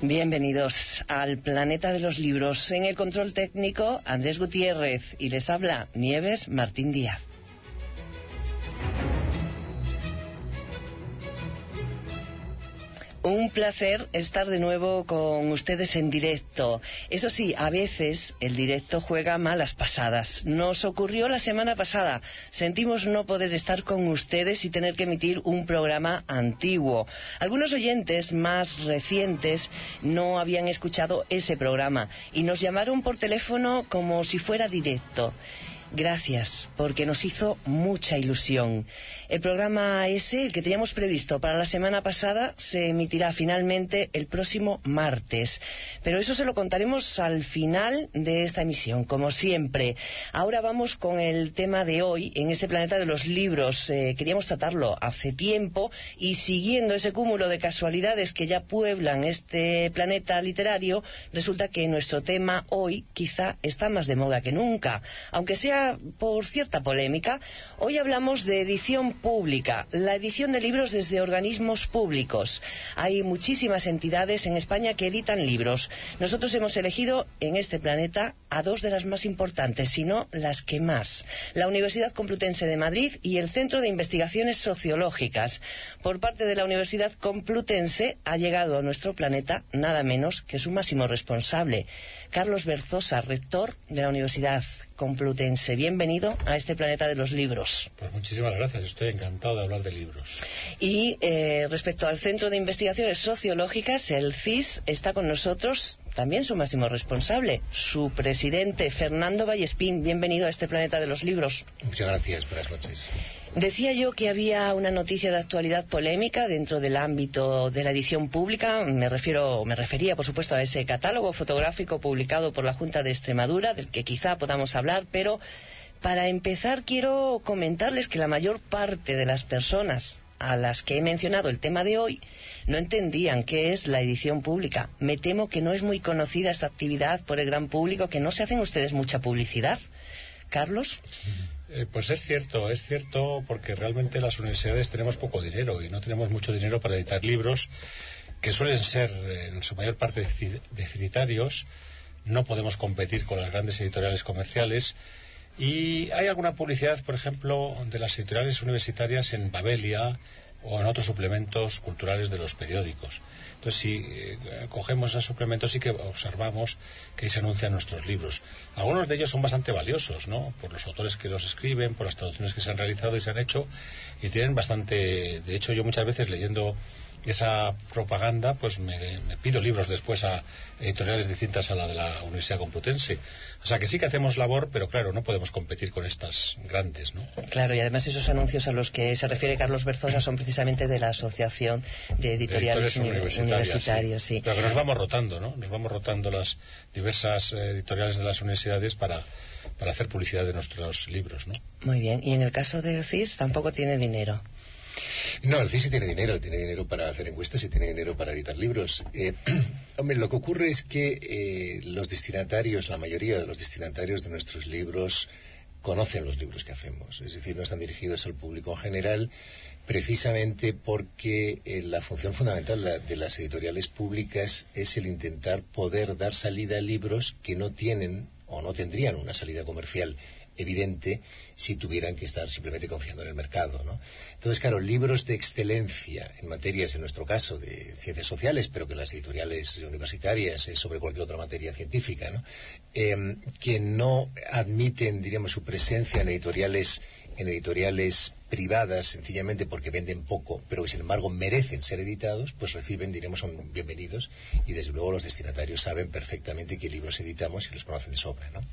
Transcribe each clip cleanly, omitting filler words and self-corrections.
Bienvenidos al Planeta de los Libros. En el control técnico, Andrés Gutiérrez, y les habla Nieves Martín Díaz. Un placer estar de nuevo con ustedes en directo. Eso sí, a veces el directo juega malas pasadas. Nos ocurrió la semana pasada. Sentimos no poder estar con ustedes y tener que emitir un programa antiguo. Algunos oyentes más recientes no habían escuchado ese programa y nos llamaron por teléfono como si fuera directo. Gracias, porque nos hizo mucha ilusión. El programa ese, el que teníamos previsto para la semana pasada, se emitirá finalmente el próximo martes. Pero eso se lo contaremos al final de esta emisión, como siempre. Ahora vamos con el tema de hoy, en este Planeta de los Libros. Queríamos tratarlo hace tiempo y siguiendo ese cúmulo de casualidades que ya pueblan este planeta literario, resulta que nuestro tema hoy quizá está más de moda que nunca, aunque sea por cierta polémica. Hoy hablamos de edición pública, la edición de libros desde organismos públicos. Hay muchísimas entidades en España que editan libros. Nosotros hemos elegido en este planeta a dos de las más importantes, si no las que más: la Universidad Complutense de Madrid y el Centro de Investigaciones Sociológicas. Por parte de la Universidad Complutense ha llegado a nuestro planeta nada menos que su máximo responsable, Carlos Berzosa, rector de la Universidad Complutense. Bienvenido a este Planeta de los Libros. Pues muchísimas gracias, estoy encantado de hablar de libros. Y respecto al Centro de Investigaciones Sociológicas, el CIS, está con nosotros también su máximo responsable, su presidente, Fernando Vallespín. Bienvenido a este Planeta de los Libros. Muchas gracias, buenas noches. Decía yo que había una noticia de actualidad polémica dentro del ámbito de la edición pública. Me refería, por supuesto, a ese catálogo fotográfico publicado por la Junta de Extremadura, del que quizá podamos hablar, pero para empezar quiero comentarles que la mayor parte de las personas a las que he mencionado el tema de hoy no entendían qué es la edición pública. Me temo que no es muy conocida esta actividad por el gran público, que no se hacen ustedes mucha publicidad. Carlos. Pues es cierto porque realmente las universidades tenemos poco dinero y no tenemos mucho dinero para editar libros que suelen ser en su mayor parte deficitarios. No podemos competir con las grandes editoriales comerciales y hay alguna publicidad, por ejemplo, de las editoriales universitarias en Babelia o en otros suplementos culturales de los periódicos. Entonces, si cogemos esos suplementos, sí que observamos que ahí se anuncian nuestros libros. Algunos de ellos son bastante valiosos, ¿no?, por los autores que los escriben, por las traducciones que se han realizado y se han hecho, y tienen bastante... De hecho, yo muchas veces leyendo esa propaganda, pues me pido libros después a editoriales distintas a la de la Universidad Complutense. O sea que sí que hacemos labor, pero claro, no podemos competir con estas grandes, ¿no? Claro, y además esos anuncios a los que se refiere Carlos Berzosa son precisamente de la Asociación de Editoriales Universitarios, sí. Pero que nos vamos rotando, ¿no? Nos vamos rotando las diversas editoriales de las universidades para hacer publicidad de nuestros libros, ¿no? Muy bien, y en el caso del CIS tampoco tiene dinero. No, el CIS sí tiene dinero para hacer encuestas y tiene dinero para editar libros. Hombre, lo que ocurre es que los destinatarios, la mayoría de los destinatarios de nuestros libros conocen los libros que hacemos, es decir, no están dirigidos al público en general, precisamente porque la función fundamental de las editoriales públicas es el intentar poder dar salida a libros que no tienen o no tendrían una salida comercial evidente si tuvieran que estar simplemente confiando en el mercado, ¿no? Entonces, claro, libros de excelencia en materias, en nuestro caso, de ciencias sociales, pero que las editoriales universitarias es sobre cualquier otra materia científica, ¿no?, que no admiten, diríamos, su presencia en editoriales privadas, sencillamente porque venden poco, pero que sin embargo merecen ser editados, pues reciben, diremos, son bienvenidos, y desde luego los destinatarios saben perfectamente qué libros editamos y los conocen de sobra, ¿no?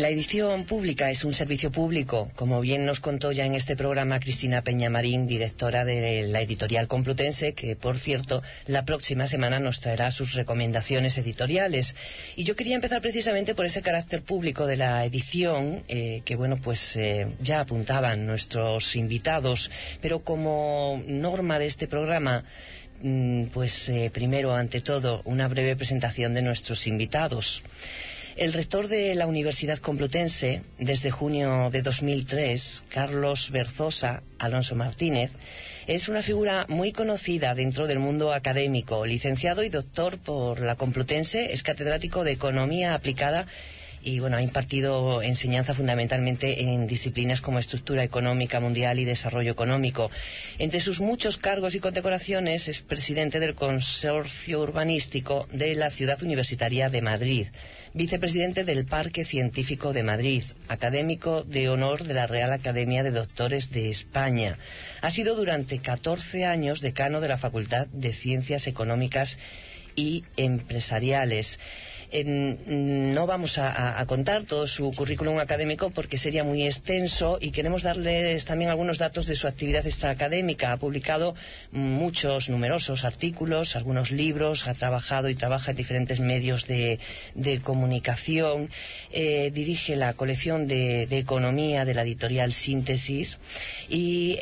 La edición pública es un servicio público, como bien nos contó ya en este programa Cristina Peñamarín, directora de la editorial Complutense, que por cierto la próxima semana nos traerá sus recomendaciones editoriales. Y yo quería empezar precisamente por ese carácter público de la edición, que bueno, pues ya apuntaban nuestros invitados, pero como norma de este programa, pues primero, ante todo, una breve presentación de nuestros invitados. El rector de la Universidad Complutense, desde junio de 2003, Carlos Berzosa Alonso Martínez, es una figura muy conocida dentro del mundo académico. Licenciado y doctor por la Complutense, es catedrático de Economía Aplicada y bueno, ha impartido enseñanza fundamentalmente en disciplinas como estructura económica mundial y desarrollo económico. Entre sus muchos cargos y condecoraciones es presidente del Consorcio Urbanístico de la Ciudad Universitaria de Madrid, vicepresidente del Parque Científico de Madrid, académico de honor de la Real Academia de Doctores de España. Ha sido durante 14 años decano de la Facultad de Ciencias Económicas y Empresariales. No vamos a contar todo su currículum académico porque sería muy extenso y queremos darles también algunos datos de su actividad extraacadémica. Ha publicado numerosos artículos, algunos libros, ha trabajado y trabaja en diferentes medios de comunicación, dirige la colección de economía de la editorial Síntesis y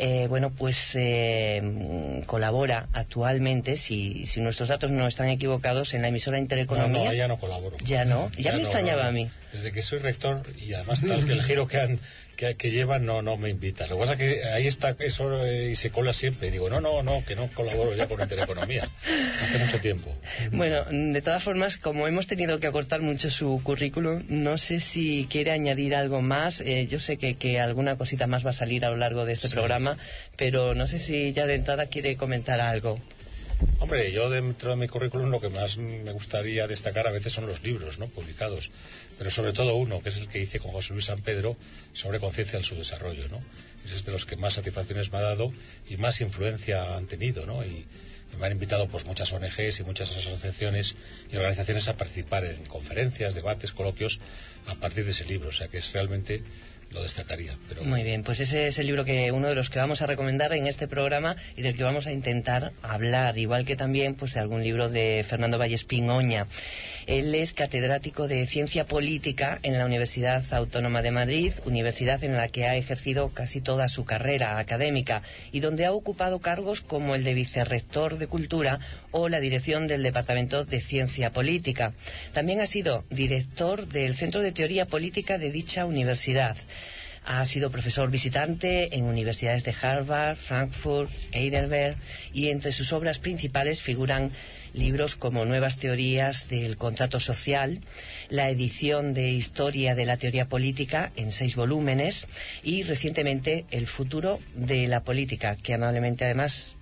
colabora actualmente, si nuestros datos no están equivocados, en la emisora Intereconomía. No, ya no colaboro. Ya no, ya me extrañaba a mí. Desde que soy rector y además tal que el giro que llevan no me invita. Lo que pasa es que ahí está eso y se cola siempre. Y digo, que no colaboro ya con Intereconomía. Hace mucho tiempo. Bueno, de todas formas, como hemos tenido que acortar mucho su currículum, no sé si quiere añadir algo más. Yo sé que alguna cosita más va a salir a lo largo de este programa, pero no sé si ya de entrada quiere comentar algo. Hombre, yo dentro de mi currículum lo que más me gustaría destacar a veces son los libros, ¿no?, publicados, pero sobre todo uno, que es el que hice con José Luis San Pedro sobre conciencia del subdesarrollo, ¿no? Ese es de los que más satisfacciones me ha dado y más influencia han tenido, ¿no? Y me han invitado pues muchas ONGs y muchas asociaciones y organizaciones a participar en conferencias, debates, coloquios a partir de ese libro, o sea que es realmente lo destacaría. Pero... Muy bien, pues ese es el libro uno de los que vamos a recomendar en este programa y del que vamos a intentar hablar, igual que también pues de algún libro de Fernando Vallespín Oña. Él es catedrático de Ciencia Política en la Universidad Autónoma de Madrid, universidad en la que ha ejercido casi toda su carrera académica y donde ha ocupado cargos como el de vicerrector de Cultura o la dirección del Departamento de Ciencia Política. También ha sido director del Centro de Teoría Política de dicha universidad. Ha sido profesor visitante en universidades de Harvard, Frankfurt, Heidelberg y entre sus obras principales figuran libros como Nuevas teorías del contrato social, la edición de Historia de la teoría política en 6 volúmenes y recientemente El futuro de la política, que amablemente además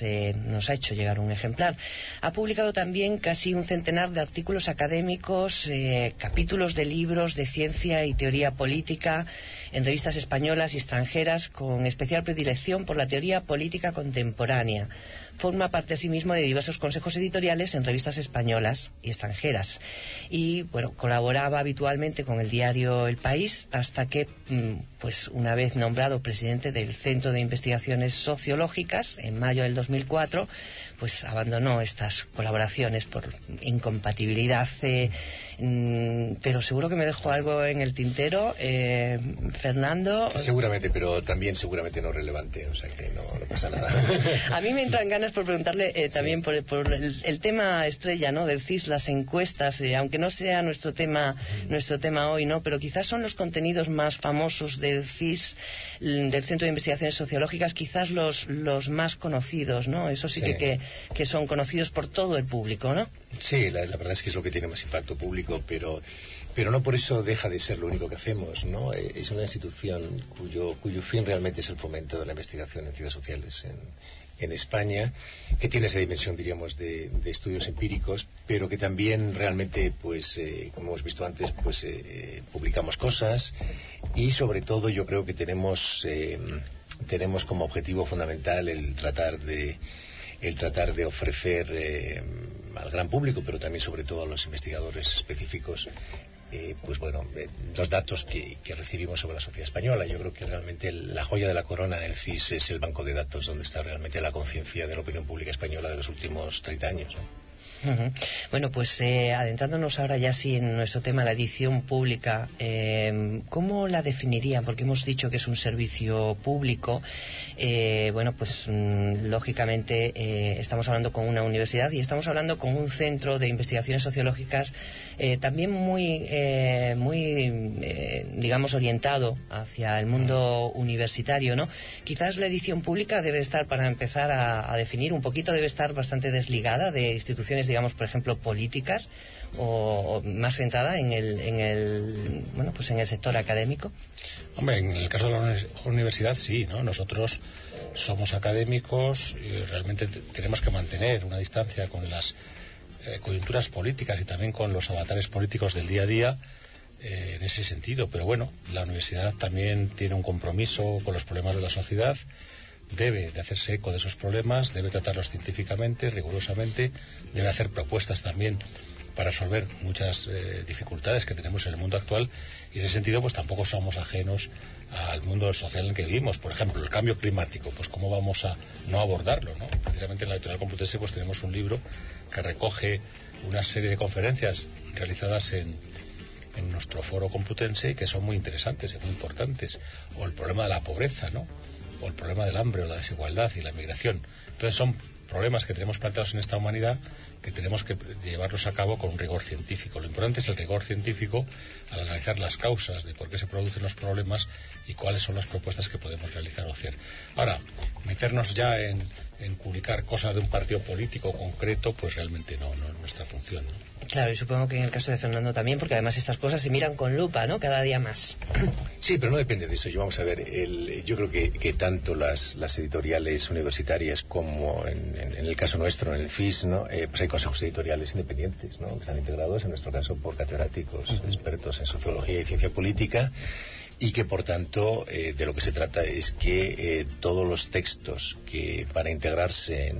nos ha hecho llegar un ejemplar. Ha publicado también casi un centenar de artículos académicos, capítulos de libros de ciencia y teoría política en revistas españolas y extranjeras, con especial predilección por la teoría política contemporánea. Forma parte asimismo de diversos consejos editoriales en revistas españolas y extranjeras. Y bueno, colaboraba habitualmente con el diario El País hasta que, una vez nombrado presidente del Centro de Investigaciones Sociológicas en mayo del 2004, abandonó estas colaboraciones por incompatibilidad. Pero seguro que me dejo algo en el tintero, Fernando. Seguramente, pero también seguramente no relevante, o sea que no pasa nada. A mí me entran ganas por preguntarle también por el tema estrella, ¿no?, del CIS, las encuestas, aunque no sea nuestro tema hoy, ¿no?, pero quizás son los contenidos más famosos del CIS, del Centro de Investigaciones Sociológicas, quizás los más conocidos, ¿no? Eso sí. Que son conocidos por todo el público, ¿no? Sí, la verdad es que es lo que tiene más impacto público, pero no por eso deja de ser lo único que hacemos, ¿no? Es una institución cuyo fin realmente es el fomento de la investigación en ciencias sociales en España, que tiene esa dimensión, diríamos, de estudios empíricos, pero que también realmente, como hemos visto antes, publicamos cosas y sobre todo yo creo que tenemos como objetivo fundamental el tratar de ofrecer al gran público, pero también sobre todo a los investigadores específicos, los datos que recibimos sobre la sociedad española. Yo creo que realmente la joya de la corona en el CIS es el banco de datos donde está realmente la conciencia de la opinión pública española de los últimos 30 años, ¿no? Bueno, pues adentrándonos ahora ya sí en nuestro tema, la edición pública, ¿cómo la definirían? Porque hemos dicho que es un servicio público. Lógicamente estamos hablando con una universidad y estamos hablando con un centro de investigaciones sociológicas también muy digamos, orientado hacia el mundo universitario, ¿no? Quizás la edición pública debe estar, para empezar a definir un poquito, debe estar bastante desligada de instituciones, digamos, por ejemplo, políticas, o más centrada en el sector académico. Hombre, en el caso de la universidad sí, ¿no? Nosotros somos académicos y realmente tenemos que mantener una distancia con las coyunturas políticas y también con los avatares políticos del día a día, en ese sentido. Pero bueno, la universidad también tiene un compromiso con los problemas de la sociedad, debe de hacerse eco de esos problemas, debe tratarlos científicamente, rigurosamente, debe hacer propuestas también para resolver muchas dificultades que tenemos en el mundo actual, y en ese sentido pues tampoco somos ajenos al mundo social en el que vivimos. Por ejemplo, el cambio climático, pues cómo vamos a no abordarlo, ¿no? Precisamente en la Editorial Complutense pues tenemos un libro que recoge una serie de conferencias realizadas en nuestro foro complutense, que son muy interesantes y muy importantes. O el problema de la pobreza, ¿no? O el problema del hambre o la desigualdad y la migración. Entonces son problemas que tenemos planteados en esta humanidad, que tenemos que llevarlos a cabo con un rigor científico. Lo importante es el rigor científico al analizar las causas de por qué se producen los problemas y cuáles son las propuestas que podemos realizar o hacer. Ahora, meternos ya en publicar cosas de un partido político concreto, pues realmente no es nuestra función, ¿no? Claro, y supongo que en el caso de Fernando también, porque además estas cosas se miran con lupa, ¿no? Cada día más. Sí, pero no depende de eso. Vamos a ver, yo creo que tanto las editoriales universitarias como en el caso nuestro, en el FIS, ¿no? Pues hay consejos editoriales independientes, ¿no? Que están integrados, en nuestro caso, por catedráticos expertos en sociología y ciencia política, y que por tanto de lo que se trata es que todos los textos que van a integrarse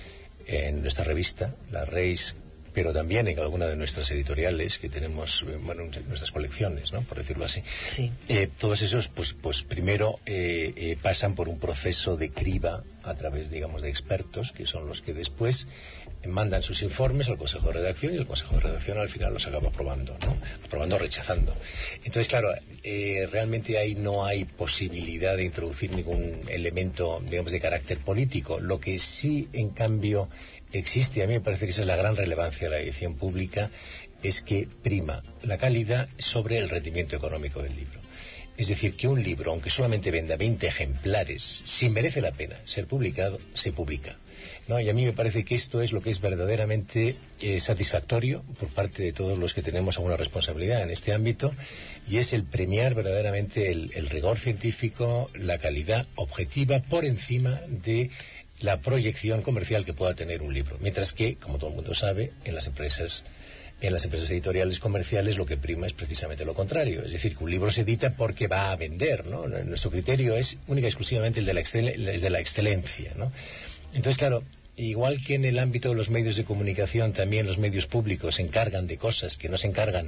en nuestra revista, la REIS, pero también en cada una de nuestras editoriales que tenemos, nuestras colecciones, ¿no? Por decirlo así. Sí. Todos esos, pues primero pasan por un proceso de criba a través, digamos, de expertos, que son los que después mandan sus informes al Consejo de Redacción, y el Consejo de Redacción al final los acaba aprobando, ¿no? Aprobando o rechazando. Entonces, claro, realmente ahí no hay posibilidad de introducir ningún elemento, digamos, de carácter político. Lo que sí, en cambio, existe, y a mí me parece que esa es la gran relevancia de la edición pública, es que prima la calidad sobre el rendimiento económico del libro. Es decir, que un libro, aunque solamente venda 20 ejemplares, si merece la pena ser publicado, se publica, ¿no? Y a mí me parece que esto es lo que es verdaderamente satisfactorio por parte de todos los que tenemos alguna responsabilidad en este ámbito, y es el premiar verdaderamente el rigor científico, la calidad objetiva por encima de la proyección comercial que pueda tener un libro. Mientras que, como todo el mundo sabe, en las empresas editoriales comerciales lo que prima es precisamente lo contrario. Es decir, que un libro se edita porque va a vender, ¿no? Nuestro criterio es única y exclusivamente el de la excelencia, ¿no? Entonces, claro, igual que en el ámbito de los medios de comunicación, también los medios públicos se encargan de cosas que no se encargan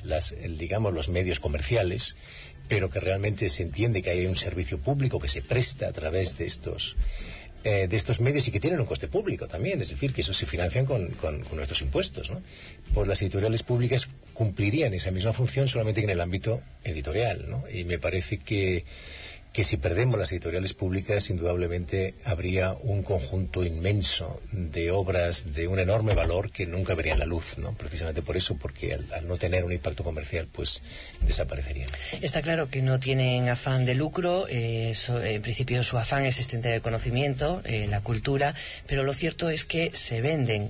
los medios comerciales, pero que realmente se entiende que hay un servicio público que se presta a través de estos medios y que tienen un coste público también, es decir, que eso se financian con nuestros impuestos, ¿no? Pues las editoriales públicas cumplirían esa misma función, solamente que en el ámbito editorial, ¿no? Y me parece que si perdemos las editoriales públicas, indudablemente habría un conjunto inmenso de obras de un enorme valor que nunca verían la luz, ¿no? Precisamente por eso, porque al no tener un impacto comercial, pues desaparecerían. Está claro que no tienen afán de lucro, en principio su afán es extender el conocimiento, la cultura, pero lo cierto es que se venden.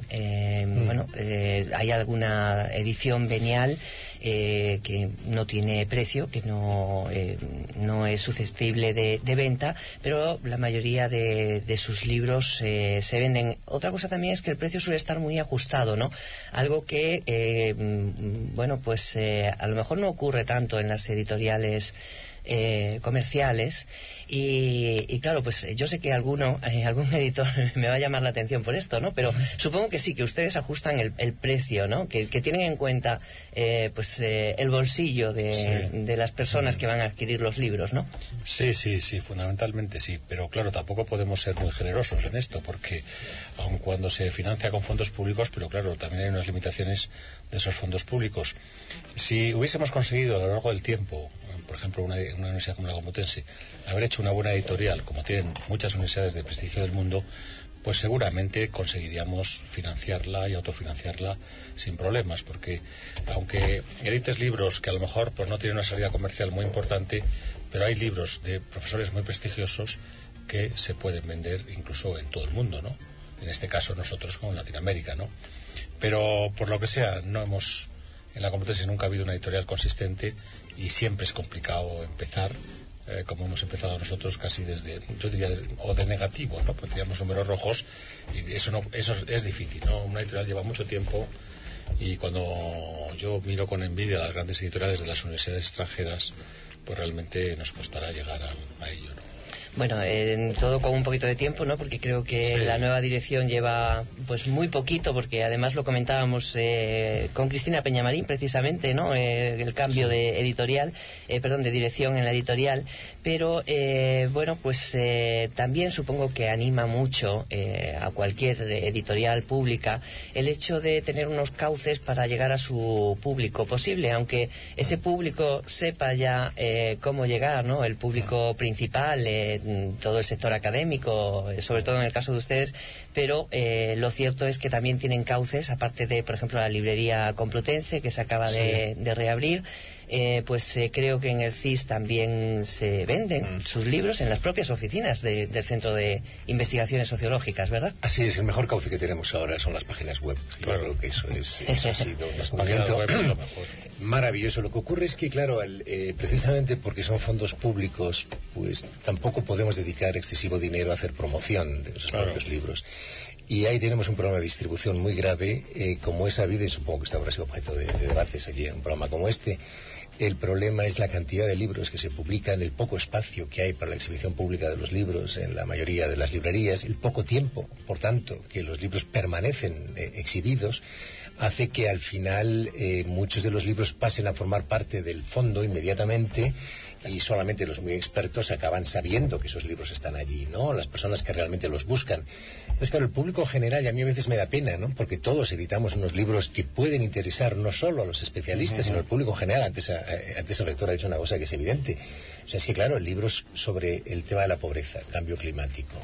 Hay alguna edición venial que no tiene precio, que no es susceptible de venta, pero la mayoría de sus libros se venden. Otra cosa también es que el precio suele estar muy ajustado, ¿no? Algo que a lo mejor no ocurre tanto en las editoriales comerciales y claro, pues yo sé que algún editor me va a llamar la atención por esto, ¿no? Pero supongo que sí, que ustedes ajustan el precio, ¿no? Que tienen en cuenta el bolsillo de las personas que van a adquirir los libros, ¿no? Sí, fundamentalmente sí, pero claro, tampoco podemos ser muy generosos en esto, porque aun cuando se financia con fondos públicos, pero claro, también hay unas limitaciones de esos fondos públicos. Si hubiésemos conseguido a lo largo del tiempo, por ejemplo, una universidad como la Complutense, haber hecho una buena editorial, como tienen muchas universidades de prestigio del mundo, pues seguramente conseguiríamos financiarla y autofinanciarla sin problemas, porque aunque edites libros que a lo mejor pues no tienen una salida comercial muy importante, pero hay libros de profesores muy prestigiosos que se pueden vender incluso en todo el mundo, ¿no? En este caso nosotros como en Latinoamérica, ¿no? Pero por lo que sea, en la Complutense nunca ha habido una editorial consistente y siempre es complicado empezar. Como hemos empezado nosotros casi yo diría, o de negativo, ¿no? Pues teníamos números rojos y eso es difícil, ¿no? Una editorial lleva mucho tiempo y cuando yo miro con envidia a las grandes editoriales de las universidades extranjeras, pues realmente nos costará llegar a ello, ¿no? Bueno, todo con un poquito de tiempo, ¿no? Porque creo que la nueva dirección lleva pues muy poquito, porque además lo comentábamos con Cristina Peñamarín precisamente, ¿no? El cambio de de dirección en la editorial, pero bueno, pues también supongo que anima mucho a cualquier editorial pública el hecho de tener unos cauces para llegar a su público posible, aunque ese público sepa ya cómo llegar, ¿no? El público principal, todo el sector académico, sobre todo en el caso de ustedes, pero lo cierto es que también tienen cauces, aparte de, por ejemplo, la librería Complutense, que se acaba de reabrir, creo que en el CIS también se venden sus libros en las propias oficinas del Centro de Investigaciones Sociológicas, ¿verdad? Así es, el mejor cauce que tenemos ahora son las páginas web. Claro que eso ha sido un descubrimiento maravilloso. Lo que ocurre es que, claro, precisamente porque son fondos públicos, pues tampoco podemos dedicar excesivo dinero a hacer promoción de esos propios libros. Y ahí tenemos un problema de distribución muy grave, como es sabido, y supongo que esto habrá sido objeto de debates aquí en un programa como este. El problema es la cantidad de libros que se publican, el poco espacio que hay para la exhibición pública de los libros en la mayoría de las librerías, el poco tiempo, por tanto, que los libros permanecen exhibidos, hace que al final muchos de los libros pasen a formar parte del fondo inmediatamente y solamente los muy expertos acaban sabiendo que esos libros están allí, ¿no? Las personas que realmente los buscan. Entonces, claro, el público general, y a mí a veces me da pena, ¿no? Porque todos editamos unos libros que pueden interesar no solo a los especialistas, sino al público general. Antes el rector ha dicho una cosa que es evidente. O sea, es que, claro, libros sobre el tema de la pobreza, cambio climático,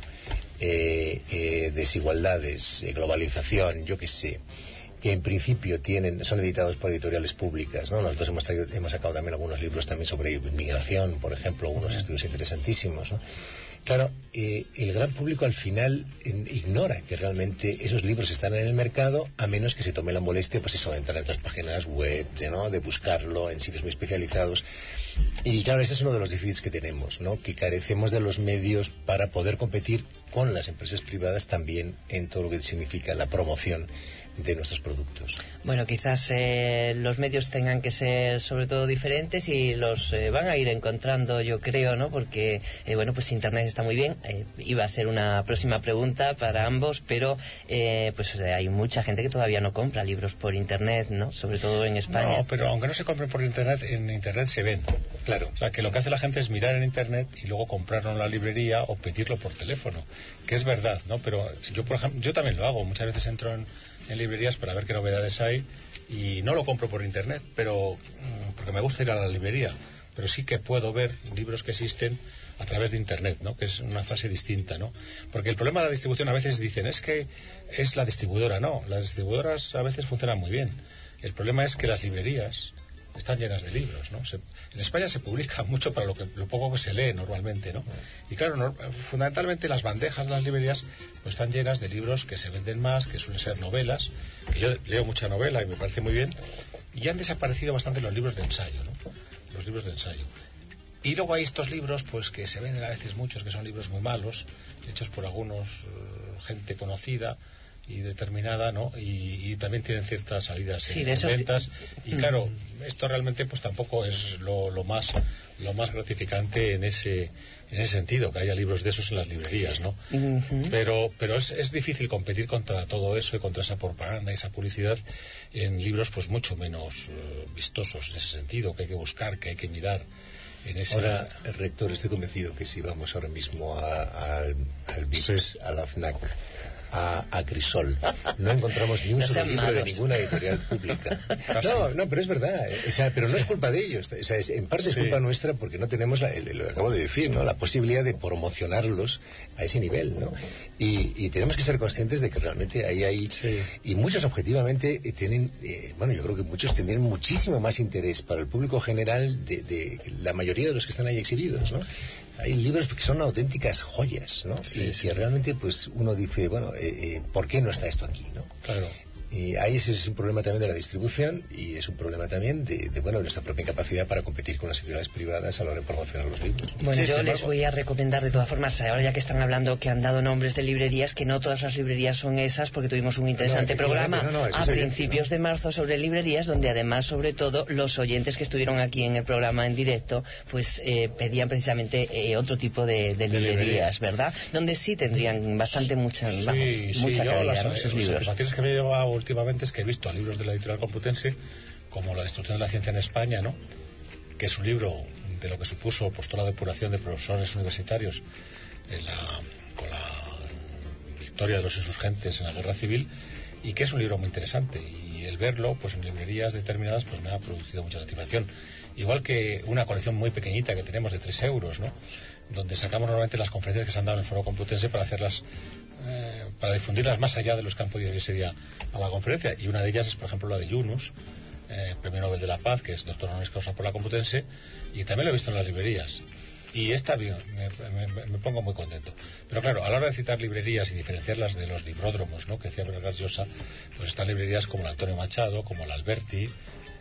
desigualdades, globalización, yo qué sé, que en principio son editados por editoriales públicas, ¿no? Nosotros hemos sacado también algunos libros también sobre inmigración, por ejemplo, algunos estudios interesantísimos, ¿no? Claro, el gran público al final ignora que realmente esos libros están en el mercado, a menos que se tome la molestia, pues eso, de entrar en otras páginas web, ¿no? De buscarlo en sitios muy especializados. Y claro, ese es uno de los déficits que tenemos, ¿no? Que carecemos de los medios para poder competir con las empresas privadas también en todo lo que significa la promoción de nuestros productos. Bueno, quizás los medios tengan que ser sobre todo diferentes y los van a ir encontrando, yo creo, ¿no? Porque, bueno, pues Internet está muy bien. Iba a ser una próxima pregunta para ambos, pero hay mucha gente que todavía no compra libros por Internet, ¿no? Sobre todo en España. No, pero aunque no se compren por Internet, en Internet se ven. Claro. O sea, que lo que hace la gente es mirar en Internet y luego comprarlo en la librería o pedirlo por teléfono, que es verdad, ¿no? Pero yo, por ejemplo, yo también lo hago. Muchas veces entro en librerías para ver qué novedades hay y no lo compro por Internet, pero porque me gusta ir a la librería, pero sí que puedo ver libros que existen a través de Internet, ¿no? Que es una fase distinta, ¿no? Porque el problema de la distribución, a veces dicen, es que es la distribuidora. No, las distribuidoras a veces funcionan muy bien. El problema es que las librerías están llenas de libros, ¿no? En España se publica mucho para lo poco que se lee normalmente, ¿no? Y claro, fundamentalmente las bandejas de las librerías pues están llenas de libros que se venden más, que suelen ser novelas, que yo leo mucha novela y me parece muy bien, y han desaparecido bastante los libros de ensayo, ¿no? Los libros de ensayo. Y luego hay estos libros pues que se venden a veces muchos, que son libros muy malos, hechos por algunos gente conocida, determinada, ¿no? Y también tienen ciertas salidas Sí, en ventas. Y claro, esto realmente pues tampoco es lo más gratificante en ese sentido, que haya libros de esos en las librerías, ¿no? Pero es difícil competir contra todo eso y contra esa propaganda y esa publicidad en libros pues mucho menos vistosos en ese sentido, que hay que buscar, que hay que mirar. Ahora, rector, estoy convencido que si vamos ahora mismo al Vips, a la FNAC, a Crisol, no encontramos ni un solo libro de ninguna editorial pública. No, pero es verdad, o sea, pero no es culpa de ellos, o sea, en parte es culpa nuestra porque no tenemos lo que acabo de decir, ¿no? La posibilidad de promocionarlos a ese nivel, ¿no? Y tenemos que ser conscientes de que realmente ahí hay y muchos objetivamente tienen, bueno, yo creo que muchos tendrían muchísimo más interés para el público general de la mayoría de los que están ahí exhibidos, ¿no? Hay libros que son auténticas joyas, ¿no? Y realmente pues uno dice, bueno, ¿por qué no está esto aquí, no? Claro. Y ahí ese es un problema también de la distribución y es un problema también de nuestra propia incapacidad para competir con las editoriales privadas a la hora de promocionar los libros. Bueno, yo les voy a recomendar de todas formas, ahora ya que están hablando que han dado nombres de librerías, que no todas las librerías son esas, porque tuvimos un interesante programa a principios de marzo sobre librerías, donde además, sobre todo, los oyentes que estuvieron aquí en el programa en directo, pues pedían precisamente otro tipo de librerías, ¿verdad? Donde sí tendrían mucha calidad, ¿no? Esos libros. Las que me he llevado últimamente es que he visto libros de la editorial Complutense como La destrucción de la ciencia en España, ¿no? Que es un libro de lo que supuso pues toda la depuración de profesores universitarios con la victoria de los insurgentes en la guerra civil, y que es un libro muy interesante, y el verlo pues en librerías determinadas pues me ha producido mucha satisfacción, igual que una colección muy pequeñita que tenemos de 3 euros, ¿no? Donde sacamos normalmente las conferencias que se han dado en el Foro Complutense para hacerlas para difundirlas más allá de los que han podido ir ese día a la conferencia, y una de ellas es por ejemplo la de Yunus, Premio Nobel de la Paz, que es doctor honoris causa por la Complutense, y también lo he visto en las librerías y está bien, me pongo muy contento. Pero claro, a la hora de citar librerías y diferenciarlas de los libródromos, ¿no?, que decía Vargas Llosa, pues están librerías como el Antonio Machado, como el Alberti,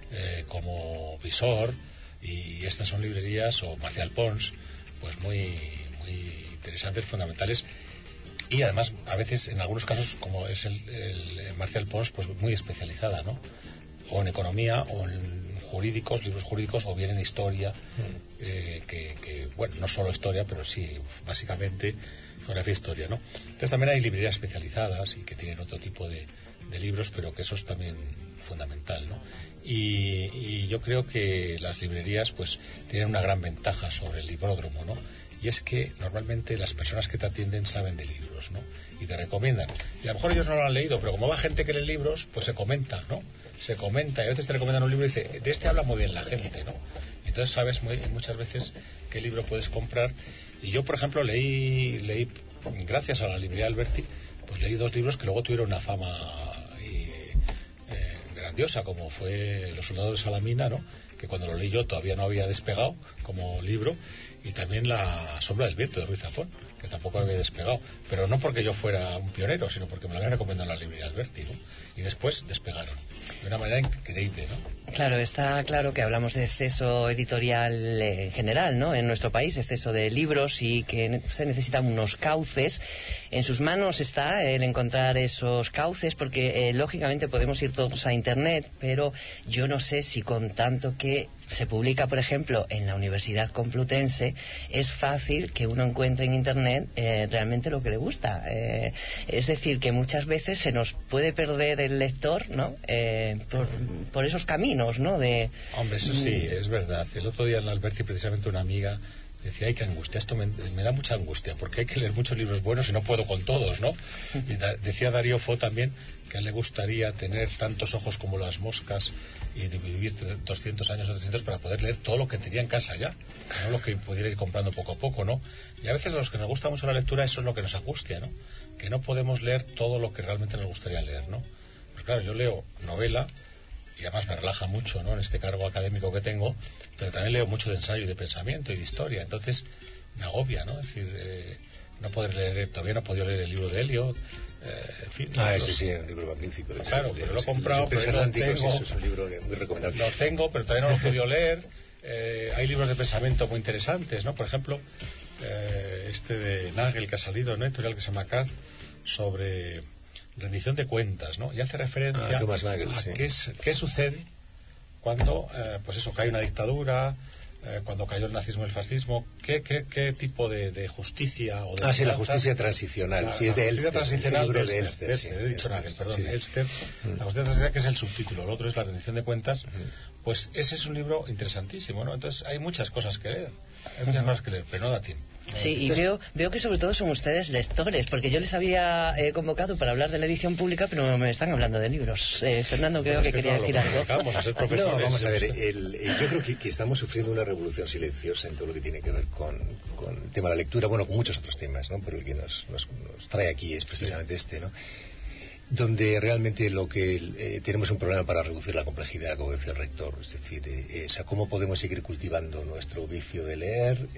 como Visor, y estas son librerías, o Marcial Pons, pues muy interesantes, fundamentales, y además a veces en algunos casos, como es el Marcial Pons, pues muy especializada, ¿no? O en economía, o en jurídicos, libros jurídicos, o bien en historia, que bueno, no solo historia, pero sí básicamente geografía e historia, ¿no? Entonces también hay librerías especializadas y que tienen otro tipo de libros, pero que eso es también fundamental, ¿no? Y yo creo que las librerías pues tienen una gran ventaja sobre el libródromo, ¿no? Y es que normalmente las personas que te atienden saben de libros, ¿no? Y te recomiendan. Y a lo mejor ellos no lo han leído, pero como va gente que lee libros, pues se comenta, ¿no? Se comenta, y a veces te recomiendan un libro y dice, de este habla muy bien la gente, ¿no? Entonces sabes muchas veces qué libro puedes comprar. Y yo, por ejemplo, leí gracias a la librería Alberti, pues leí 2 libros que luego tuvieron una fama grandiosa, como fue Los soldados de Salamina, ¿no?, que cuando lo leí yo todavía no había despegado como libro, y también La sombra del viento de Ruiz Zafón, que tampoco había despegado, pero no porque yo fuera un pionero, sino porque me lo habían recomendado en la librería Alberti, ¿no? Y después despegaron de una manera increíble, ¿no? Claro, está claro que hablamos de exceso editorial en general, ¿no?, en nuestro país, exceso de libros, y que se necesitan unos cauces. En sus manos está el encontrar esos cauces, porque lógicamente podemos ir todos a Internet, pero yo no sé si con tanto que se publica, por ejemplo, en la Universidad Complutense, es fácil que uno encuentre en Internet realmente lo que le gusta. Es decir, que muchas veces se nos puede perder el lector, ¿no?, por esos caminos, ¿no? Hombre, eso sí, es verdad. El otro día en Alberti, precisamente, una amiga decía, ay, qué angustia, esto me da mucha angustia, porque hay que leer muchos libros buenos y no puedo con todos, ¿no? Y decía Darío Fo también que a él le gustaría tener tantos ojos como las moscas y vivir 200 años o 300 para poder leer todo lo que tenía en casa ya, no lo que pudiera ir comprando poco a poco, ¿no? Y a veces a los que nos gusta mucho la lectura, eso es lo que nos angustia, ¿no? Que no podemos leer todo lo que realmente nos gustaría leer, ¿no? Pues claro, yo leo novela, y además me relaja mucho, ¿no?, en este cargo académico que tengo, pero también leo mucho de ensayo y de pensamiento y de historia, entonces me agobia, ¿no? Es decir, no poder leer, todavía no he podido leer el libro de Elliot, en fin. Ese sí, un libro magnífico. Claro, pero lo he comprado, pero no tengo. Eso es un libro muy recomendable. Lo tengo, pero todavía no lo he podido leer. Hay libros de pensamiento muy interesantes, ¿no? Por ejemplo, este de Nagel que ha salido, ¿no?, editorial, que se llama Kaz, sobre rendición de cuentas, ¿no? Y hace referencia Thomas Nagel, a sí. qué sucede cuando, pues eso, cae una dictadura, cuando cayó el nazismo y el fascismo, qué tipo de justicia o de sí, la justicia transicional. Sí, es de Elster. La justicia transicional de Elster, sí. He dicho Nagel, perdón, Sí. Elster. La justicia transicional, que es el subtítulo, el otro es la rendición de cuentas. Pues ese es un libro interesantísimo, ¿no? Entonces hay muchas cosas que leer. Hay muchas cosas que leer, pero no da tiempo. Sí, y veo que sobre todo son ustedes lectores, porque yo les había convocado para hablar de la edición pública, pero me están hablando de libros. Fernando, creo que quería decir algo. Vamos a ser profesores. No, vamos a ver, yo creo que estamos sufriendo una revolución silenciosa en todo lo que tiene que ver con el tema de la lectura, bueno, con muchos otros temas, ¿no? Pero el que nos trae aquí es precisamente este, ¿no? Donde realmente lo que tenemos un problema para reducir la complejidad, como decía el rector, es decir, cómo podemos seguir cultivando nuestro vicio de leer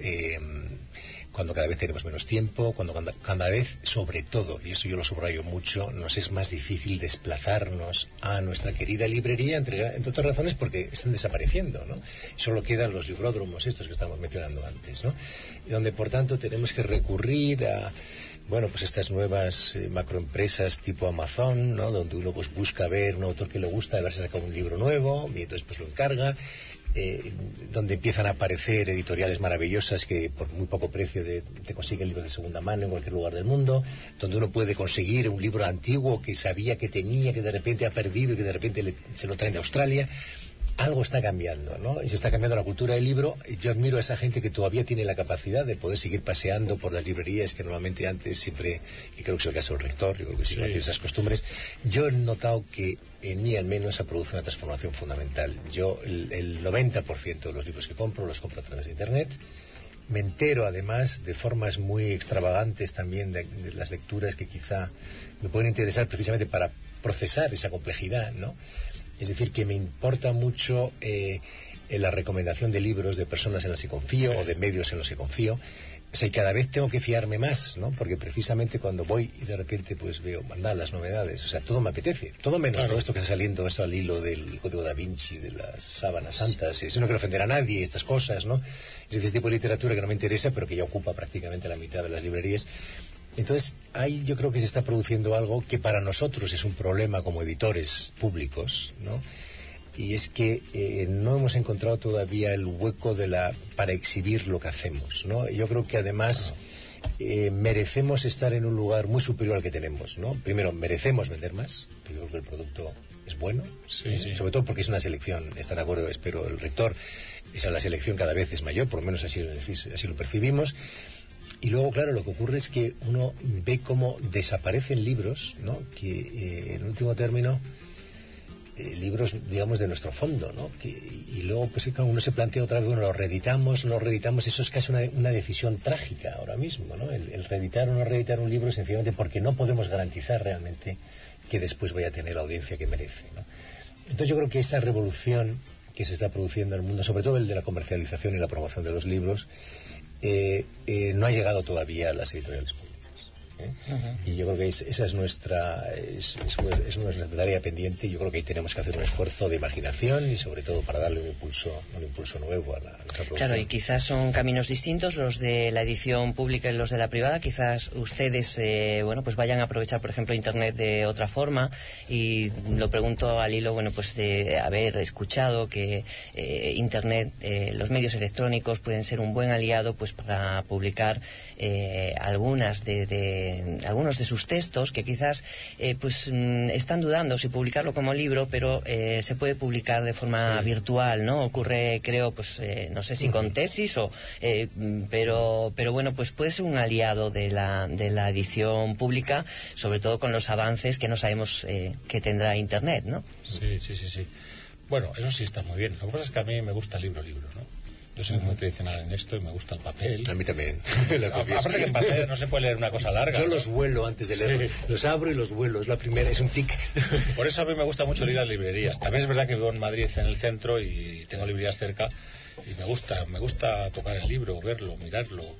cuando cada vez tenemos menos tiempo, cuando cada vez, sobre todo, y eso yo lo subrayo mucho, nos es más difícil desplazarnos a nuestra querida librería, entre otras razones porque están desapareciendo, ¿no? Solo quedan los libródromos estos que estábamos mencionando antes, ¿no? Y donde por tanto tenemos que recurrir a pues estas nuevas macroempresas tipo Amazon, ¿no? Donde uno pues busca ver un autor que le gusta, a ver si saca un libro nuevo y entonces pues lo encarga, donde empiezan a aparecer editoriales maravillosas que por muy poco precio te consiguen libros de segunda mano en cualquier lugar del mundo, donde uno puede conseguir un libro antiguo que sabía que tenía, que de repente ha perdido y que de repente se lo traen de Australia. Algo está cambiando, ¿no? Y se está cambiando la cultura del libro. Yo admiro a esa gente que todavía tiene la capacidad de poder seguir paseando por las librerías que normalmente antes siempre, y creo que es el caso del rector, yo creo que sigue haciendo esas costumbres. Yo he notado que en mí al menos se produce una transformación fundamental. Yo el 90% de los libros que compro los compro a través de Internet. Me entero además de formas muy extravagantes también de las lecturas que quizá me pueden interesar precisamente para procesar esa complejidad, ¿no? Es decir, que me importa mucho la recomendación de libros de personas en las que confío o de medios en los que confío. O sea, y cada vez tengo que fiarme más, ¿no? Porque precisamente cuando voy y de repente pues veo las novedades, o sea, todo me apetece, todo menos todo esto que está saliendo, esto al hilo del Código da Vinci, de las sábanas santas, eso no quiero ofender a nadie, estas cosas, ¿no? Es decir, este tipo de literatura que no me interesa, pero que ya ocupa prácticamente la mitad de las librerías. Entonces, ahí yo creo que se está produciendo algo que para nosotros es un problema como editores públicos, ¿no? Y es que no hemos encontrado todavía el hueco para exhibir lo que hacemos, ¿no? Yo creo que además merecemos estar en un lugar muy superior al que tenemos, ¿no? Primero, merecemos vender más, porque yo creo que el producto es bueno, sobre todo porque es una selección, está de acuerdo, espero el rector, la selección cada vez es mayor, por lo menos así lo percibimos. Y luego, claro, lo que ocurre es que uno ve cómo desaparecen libros, ¿no? Que en último término, libros, digamos, de nuestro fondo, ¿no? Y luego, pues uno se plantea otra vez, bueno, lo reeditamos, eso es casi una decisión trágica ahora mismo, ¿no? El reeditar o no reeditar un libro, sencillamente porque no podemos garantizar realmente que después vaya a tener la audiencia que merece, ¿no? Entonces yo creo que esta revolución que se está produciendo en el mundo, sobre todo el de la comercialización y la promoción de los libros, no ha llegado todavía a las editoriales públicas. Y yo creo que esa es nuestra tarea pendiente, y yo creo que ahí tenemos que hacer un esfuerzo de imaginación y sobre todo para darle un impulso nuevo a nuestra producción. Claro, y quizás son caminos distintos los de la edición pública y los de la privada. Quizás ustedes pues vayan a aprovechar, por ejemplo, Internet de otra forma, y lo pregunto al hilo de haber escuchado que Internet, los medios electrónicos pueden ser un buen aliado pues para publicar algunos de sus textos que quizás están dudando si publicarlo como libro, pero se puede publicar de forma virtual, ¿no? Ocurre, creo, no sé si con tesis pero bueno, pues puede ser un aliado de la edición pública, sobre todo con los avances que no sabemos que tendrá Internet, ¿no? Sí. Bueno, eso sí está muy bien. Lo que pasa es que a mí me gusta el libro, ¿no? Yo soy muy tradicional en esto y me gusta el papel. A mí también. Aparte que en papel no se puede leer una cosa larga. Yo los vuelo antes de leer. Los abro y los vuelo. Es la primera, es un tic. Por eso a mí me gusta mucho ir a las librerías. También es verdad que vivo en Madrid, en el centro, y tengo librerías cerca. Y me gusta tocar el libro, verlo, mirarlo.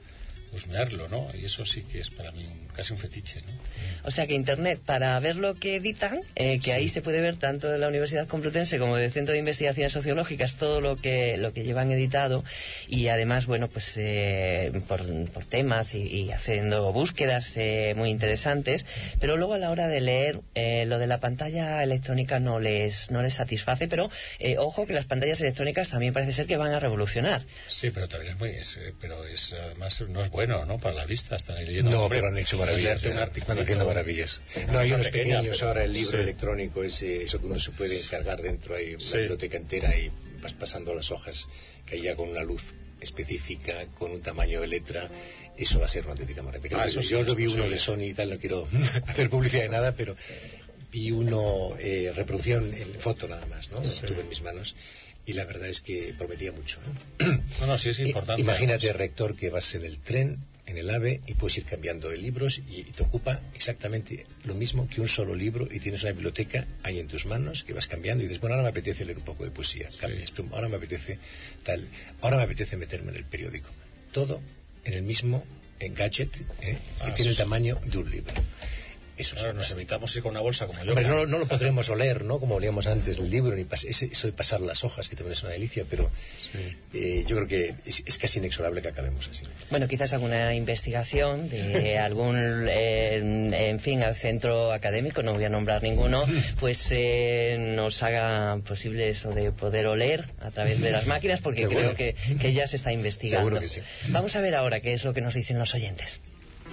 husmearlo, ¿no? Y eso sí que es para mí casi un fetiche, ¿no? O sea que Internet, para ver lo que editan, que sí, ahí se puede ver tanto de la Universidad Complutense como del Centro de Investigaciones Sociológicas todo lo que llevan editado, y además, bueno, pues por temas y haciendo búsquedas muy interesantes, pero luego a la hora de leer, lo de la pantalla electrónica no les satisface, pero ojo que las pantallas electrónicas también parece ser que van a revolucionar. Sí, pero también además no es bueno, ¿no? Para la vista, están ahí leyendo. No, pero han hecho maravillas. Están haciendo maravillas. No, hay unos pequeños pero, ahora, el libro sí, electrónico, eso que uno se puede encargar dentro, hay una biblioteca entera y vas pasando las hojas, que hay ya con una luz específica, con un tamaño de letra. Eso va a ser una auténtica maravilla. Yo lo vi uno de Sony y tal, no quiero hacer publicidad de nada, pero vi uno, reproducción en foto nada más, ¿no? Sí. Lo tuve en mis manos. Y la verdad es que prometía mucho, No, sí es importante. Imagínate, rector, que vas en el tren, en el AVE, y puedes ir cambiando de libros y te ocupa exactamente lo mismo que un solo libro, y tienes una biblioteca ahí en tus manos que vas cambiando y dices, bueno, ahora me apetece leer un poco de poesía, cambias, ahora me apetece tal, ahora me apetece meterme en el periódico. Todo en el mismo gadget, que tiene el tamaño de un libro. Eso ahora nos evitamos ir con una bolsa como yo. Pero no lo podremos oler, ¿no? Como olíamos antes el libro, ni eso de pasar las hojas, que también es una delicia, pero yo creo que es casi inexorable que acabemos así. Bueno, quizás alguna investigación de algún, en fin, al centro académico, no voy a nombrar ninguno, pues nos haga posible eso de poder oler a través de las máquinas, porque creo que ya se está investigando. Seguro que sí. Vamos a ver ahora qué es lo que nos dicen los oyentes.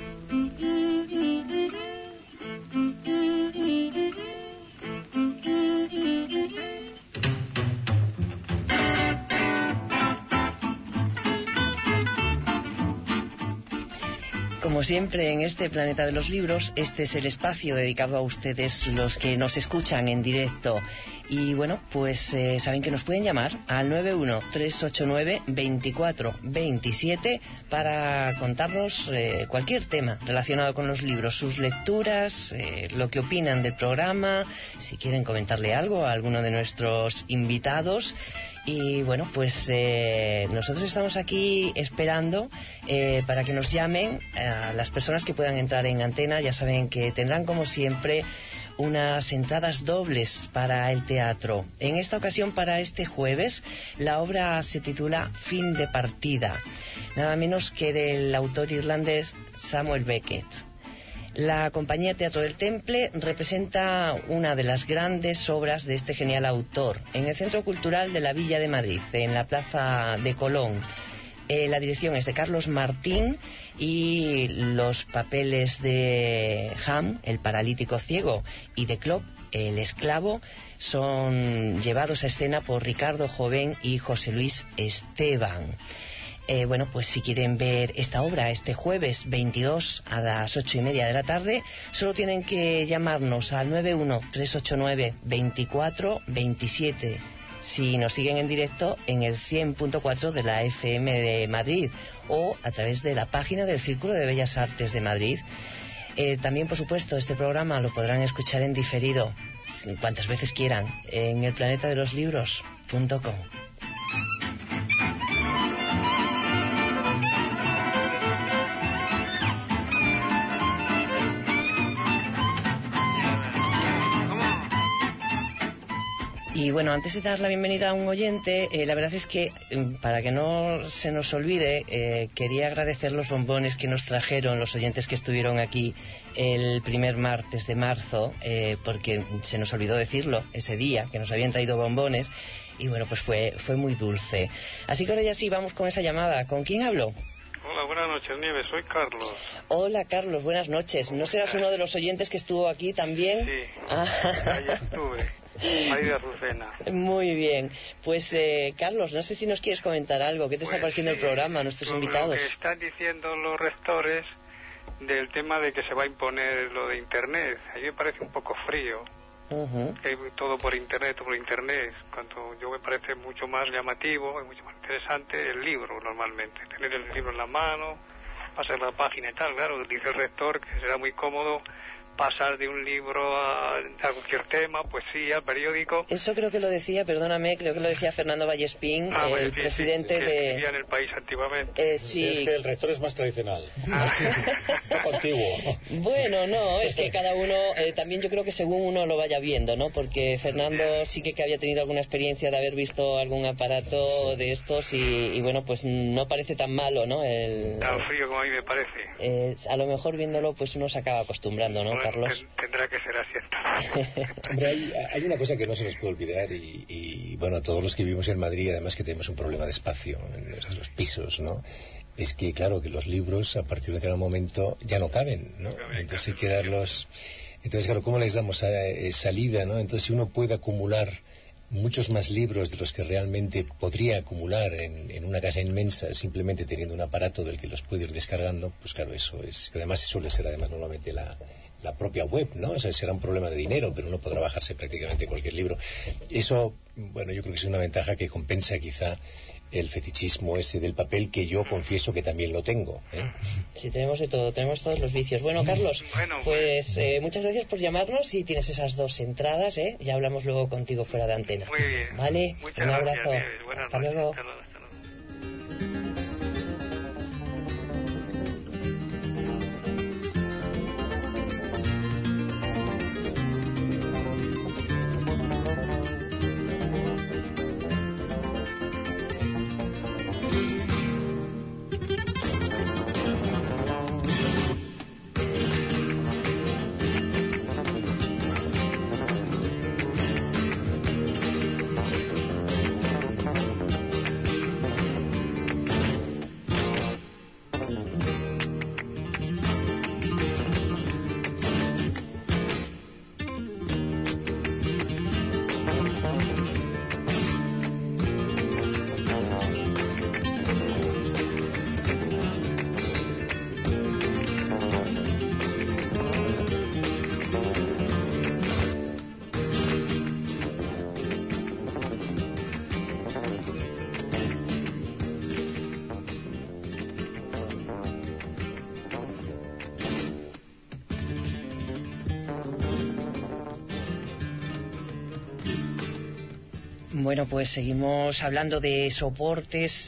Como siempre en este Planeta de los Libros, este es el espacio dedicado a ustedes, los que nos escuchan en directo. Y bueno, pues saben que nos pueden llamar al 91-389-2427 para contarnos cualquier tema relacionado con los libros, sus lecturas, lo que opinan del programa, si quieren comentarle algo a alguno de nuestros invitados. Y bueno, pues nosotros estamos aquí esperando para que nos llamen a las personas que puedan entrar en antena. Ya saben que tendrán, como siempre, unas entradas dobles para el teatro. En esta ocasión, para este jueves, la obra se titula Fin de partida, nada menos que del autor irlandés Samuel Beckett. La compañía Teatro del Temple representa una de las grandes obras de este genial autor en el Centro Cultural de la Villa de Madrid, en la Plaza de Colón. La dirección es de Carlos Martín y los papeles de Ham, el paralítico ciego, y de Clop, el esclavo, son llevados a escena por Ricardo Jovén y José Luis Esteban. Bueno, pues si quieren ver esta obra este jueves 22 a las 8:30 de la tarde, solo tienen que llamarnos al 91-389-2427. Si nos siguen en directo en el 100.4 de la FM de Madrid o a través de la página del Círculo de Bellas Artes de Madrid. También, por supuesto, este programa lo podrán escuchar en diferido cuantas veces quieran en elplanetadeloslibros.com. Y bueno, antes de dar la bienvenida a un oyente, la verdad es que, para que no se nos olvide, quería agradecer los bombones que nos trajeron los oyentes que estuvieron aquí el primer martes de marzo, porque se nos olvidó decirlo ese día, que nos habían traído bombones, y bueno, pues fue muy dulce. Así que ahora ya sí, vamos con esa llamada. ¿Con quién hablo? Hola, buenas noches, Nieves, soy Carlos. Hola, Carlos, buenas noches. ¿No serás uno de los oyentes que estuvo aquí también? Sí, ahí estuve. María Azucena. Muy bien. Pues, Carlos, no sé si nos quieres comentar algo. ¿Qué te está pareciendo el programa, nuestros invitados? Lo que están diciendo los rectores del tema de que se va a imponer lo de Internet. A mí me parece un poco frío. Que todo por Internet, cuando yo me parece mucho más llamativo y mucho más interesante el libro normalmente. Tener el libro en la mano, pasar la página y tal, claro, dice el rector que será muy cómodo pasar de un libro a cualquier tema, poesía, periódico. Eso creo que lo decía, perdóname, creo que lo decía Fernando Vallespín, el presidente de... en el país antiguamente. Sí, es que el rector es más tradicional. Un poco antiguo. Bueno, no, es que cada uno, también yo creo que según uno lo vaya viendo, ¿no? Porque Fernando sí que había tenido alguna experiencia de haber visto algún aparato de estos y bueno, pues no parece tan malo, ¿no? Tan frío como a mí me parece. A lo mejor viéndolo, pues uno se acaba acostumbrando, ¿no, bueno, Carlos? Tendrá que ser así. Hombre, hay una cosa que no se nos puede olvidar y bueno, todos los que vivimos en Madrid, además que tenemos un problema de espacio en nuestros pisos, ¿no? Es que, claro, que los libros a partir de un determinado momento ya no caben, ¿no? Entonces hay que darlos... Entonces, claro, ¿cómo les damos salida, ¿no? Entonces, si uno puede acumular muchos más libros de los que realmente podría acumular en una casa inmensa, simplemente teniendo un aparato del que los puede ir descargando, pues claro, eso es... que además suele ser además normalmente la propia web, ¿no? O sea, será un problema de dinero, pero uno podrá bajarse prácticamente cualquier libro. Eso, bueno, yo creo que es una ventaja que compensa quizá el fetichismo ese del papel, que yo confieso que también lo tengo, ¿eh? Sí, tenemos de todo, tenemos todos los vicios. Bueno, Carlos, pues muchas gracias por llamarnos y tienes esas 2 entradas, ¿eh? Ya hablamos luego contigo fuera de antena. Muy bien. Vale, muchas un abrazo. Gracias, Hasta luego. Hasta luego. Bueno, pues seguimos hablando de soportes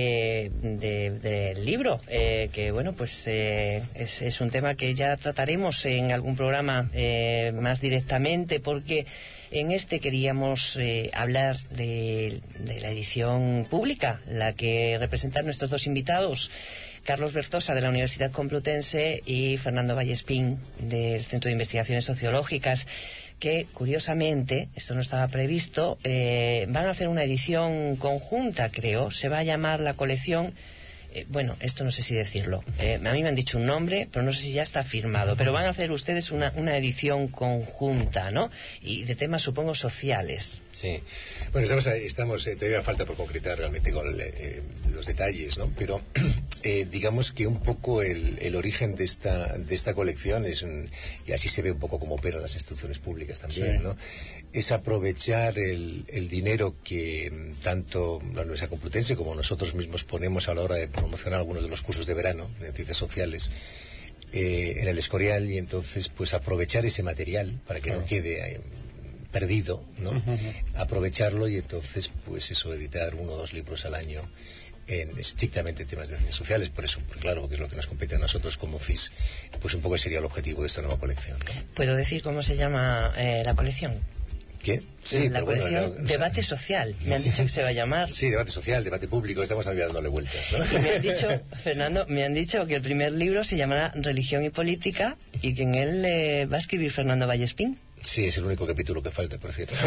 del libro, que bueno, pues es un tema que ya trataremos en algún programa más directamente, porque en este queríamos hablar de la edición pública, la que representan nuestros 2 invitados, Carlos Berzosa de la Universidad Complutense y Fernando Vallespín del Centro de Investigaciones Sociológicas, que curiosamente, esto no estaba previsto, van a hacer una edición conjunta, creo. Se va a llamar la colección, bueno, esto no sé si decirlo, a mí me han dicho un nombre, pero no sé si ya está firmado, pero van a hacer ustedes una edición conjunta, ¿no? Y de temas, supongo, sociales. Sí. Bueno, estamos todavía falta por concretar realmente con los detalles, ¿no? Pero digamos que un poco el origen de esta colección y así se ve un poco cómo operan las instituciones públicas también, sí, ¿no? Es aprovechar el dinero que tanto la Universidad Complutense como nosotros mismos ponemos a la hora de promocionar algunos de los cursos de verano de ciencias sociales en el Escorial, y entonces pues aprovechar ese material para que no quede perdido, ¿no? Aprovecharlo y entonces pues eso, editar 1 o 2 libros al año en estrictamente temas de ciencias sociales. Por eso, claro, que es lo que nos compete a nosotros como CIS, pues un poco sería el objetivo de esta nueva colección, ¿no? ¿Puedo decir cómo se llama la colección? ¿Qué? Sí, la colección, bueno, Debate Social, me han dicho que se va a llamar. Sí, debate social, debate público, estamos dándole vueltas, ¿no? Y me han dicho, Fernando, me han dicho que el primer libro se llamará Religión y Política y que en él va a escribir Fernando Vallespín. Sí, es el único capítulo que falta, por cierto.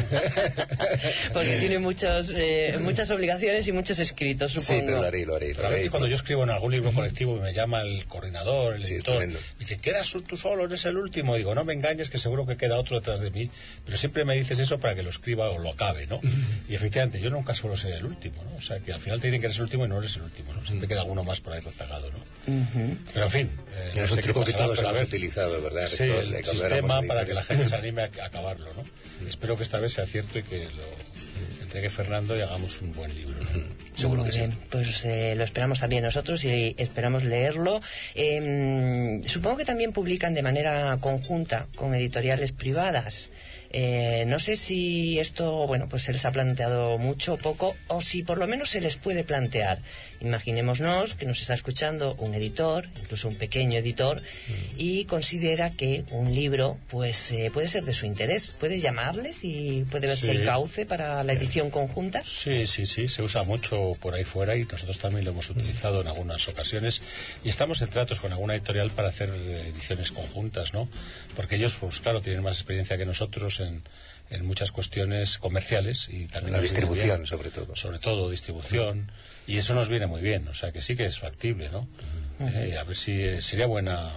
Porque tiene muchas obligaciones y muchos escritos, supongo. Sí, pero lo haré. A veces cuando yo escribo en algún libro colectivo me llama el coordinador, el editor, me dice, ¿quedas tú solo? ¿Eres el último? Y digo, no me engañes, que seguro que queda otro detrás de mí. Pero siempre me dices eso para que lo escriba o lo acabe, ¿no? Y efectivamente, yo nunca suelo ser el último, ¿no? O sea, que al final te dicen que eres el último y no eres el último, ¿no? Siempre queda alguno más por ahí rezagado, ¿no? Pero en fin... es un truco que todos hemos utilizado, ¿verdad? Sí, el sistema para que la gente se anime a acabarlo, ¿no? Espero que esta vez sea cierto y que entregue Fernando y hagamos un buen libro, ¿no? Seguro que bien. sí. Pues lo esperamos también nosotros y esperamos leerlo. Supongo que también publican de manera conjunta con editoriales privadas. No sé si esto, bueno, pues se les ha planteado mucho o poco, o si por lo menos se les puede plantear. Imaginémonos que nos está escuchando un editor, incluso un pequeño editor, y considera que un libro pues puede ser de su interés. ¿Puede llamarles y puede verse el cauce para la edición conjunta? Sí, se usa mucho por ahí fuera y nosotros también lo hemos utilizado en algunas ocasiones y estamos en tratos con alguna editorial para hacer ediciones conjuntas, ¿no? Porque ellos, pues claro, tienen más experiencia que nosotros en muchas cuestiones comerciales y también la distribución, sobre todo distribución, y eso nos viene muy bien, o sea que sí que es factible, ¿no? A ver si sería buena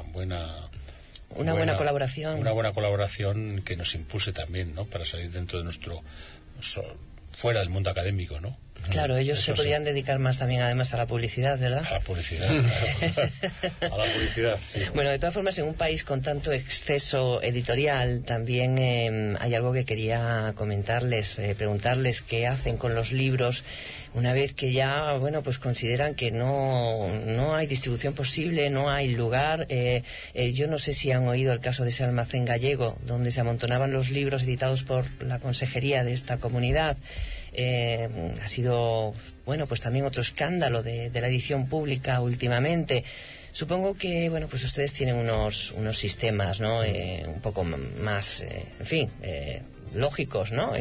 colaboración, una buena colaboración que nos impulse también, ¿no? Para salir dentro de nuestro fuera del mundo académico, ¿no? Claro, ellos se podrían dedicar más también además a la publicidad, ¿verdad? A la publicidad, claro. A la publicidad, sí. Bueno, de todas formas, en un país con tanto exceso editorial, también hay algo que quería comentarles, preguntarles qué hacen con los libros una vez que ya, bueno, pues consideran que no hay distribución posible, no hay lugar. Yo no sé si han oído el caso de ese almacén gallego, donde se amontonaban los libros editados por la consejería de esta comunidad. Ha sido, bueno, pues también otro escándalo de la edición pública últimamente. Supongo que, bueno, pues ustedes tienen unos sistemas, ¿no? Un poco más, en fin, lógicos, ¿no?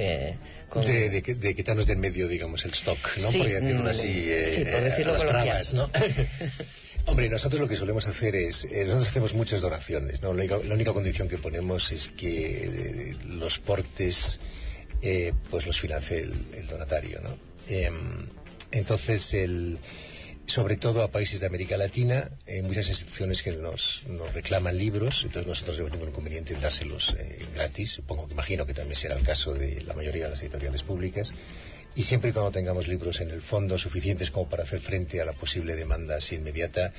De quitarnos del medio, digamos, el stock, ¿no? Sí, por decirlo así, sí, por decirlo las coloquial, bravas, ¿no? Hombre, nosotros lo que solemos hacer es, nosotros hacemos muchas donaciones, ¿no? La única condición que ponemos es que los portes pues los financie el donatario, ¿no? Entonces, sobre todo a países de América Latina, hay muchas instituciones que nos reclaman libros, entonces nosotros no tenemos ningún inconveniente en dárselos gratis. Imagino que también será el caso de la mayoría de las editoriales públicas. Y siempre y cuando tengamos libros en el fondo suficientes como para hacer frente a la posible demanda así inmediata,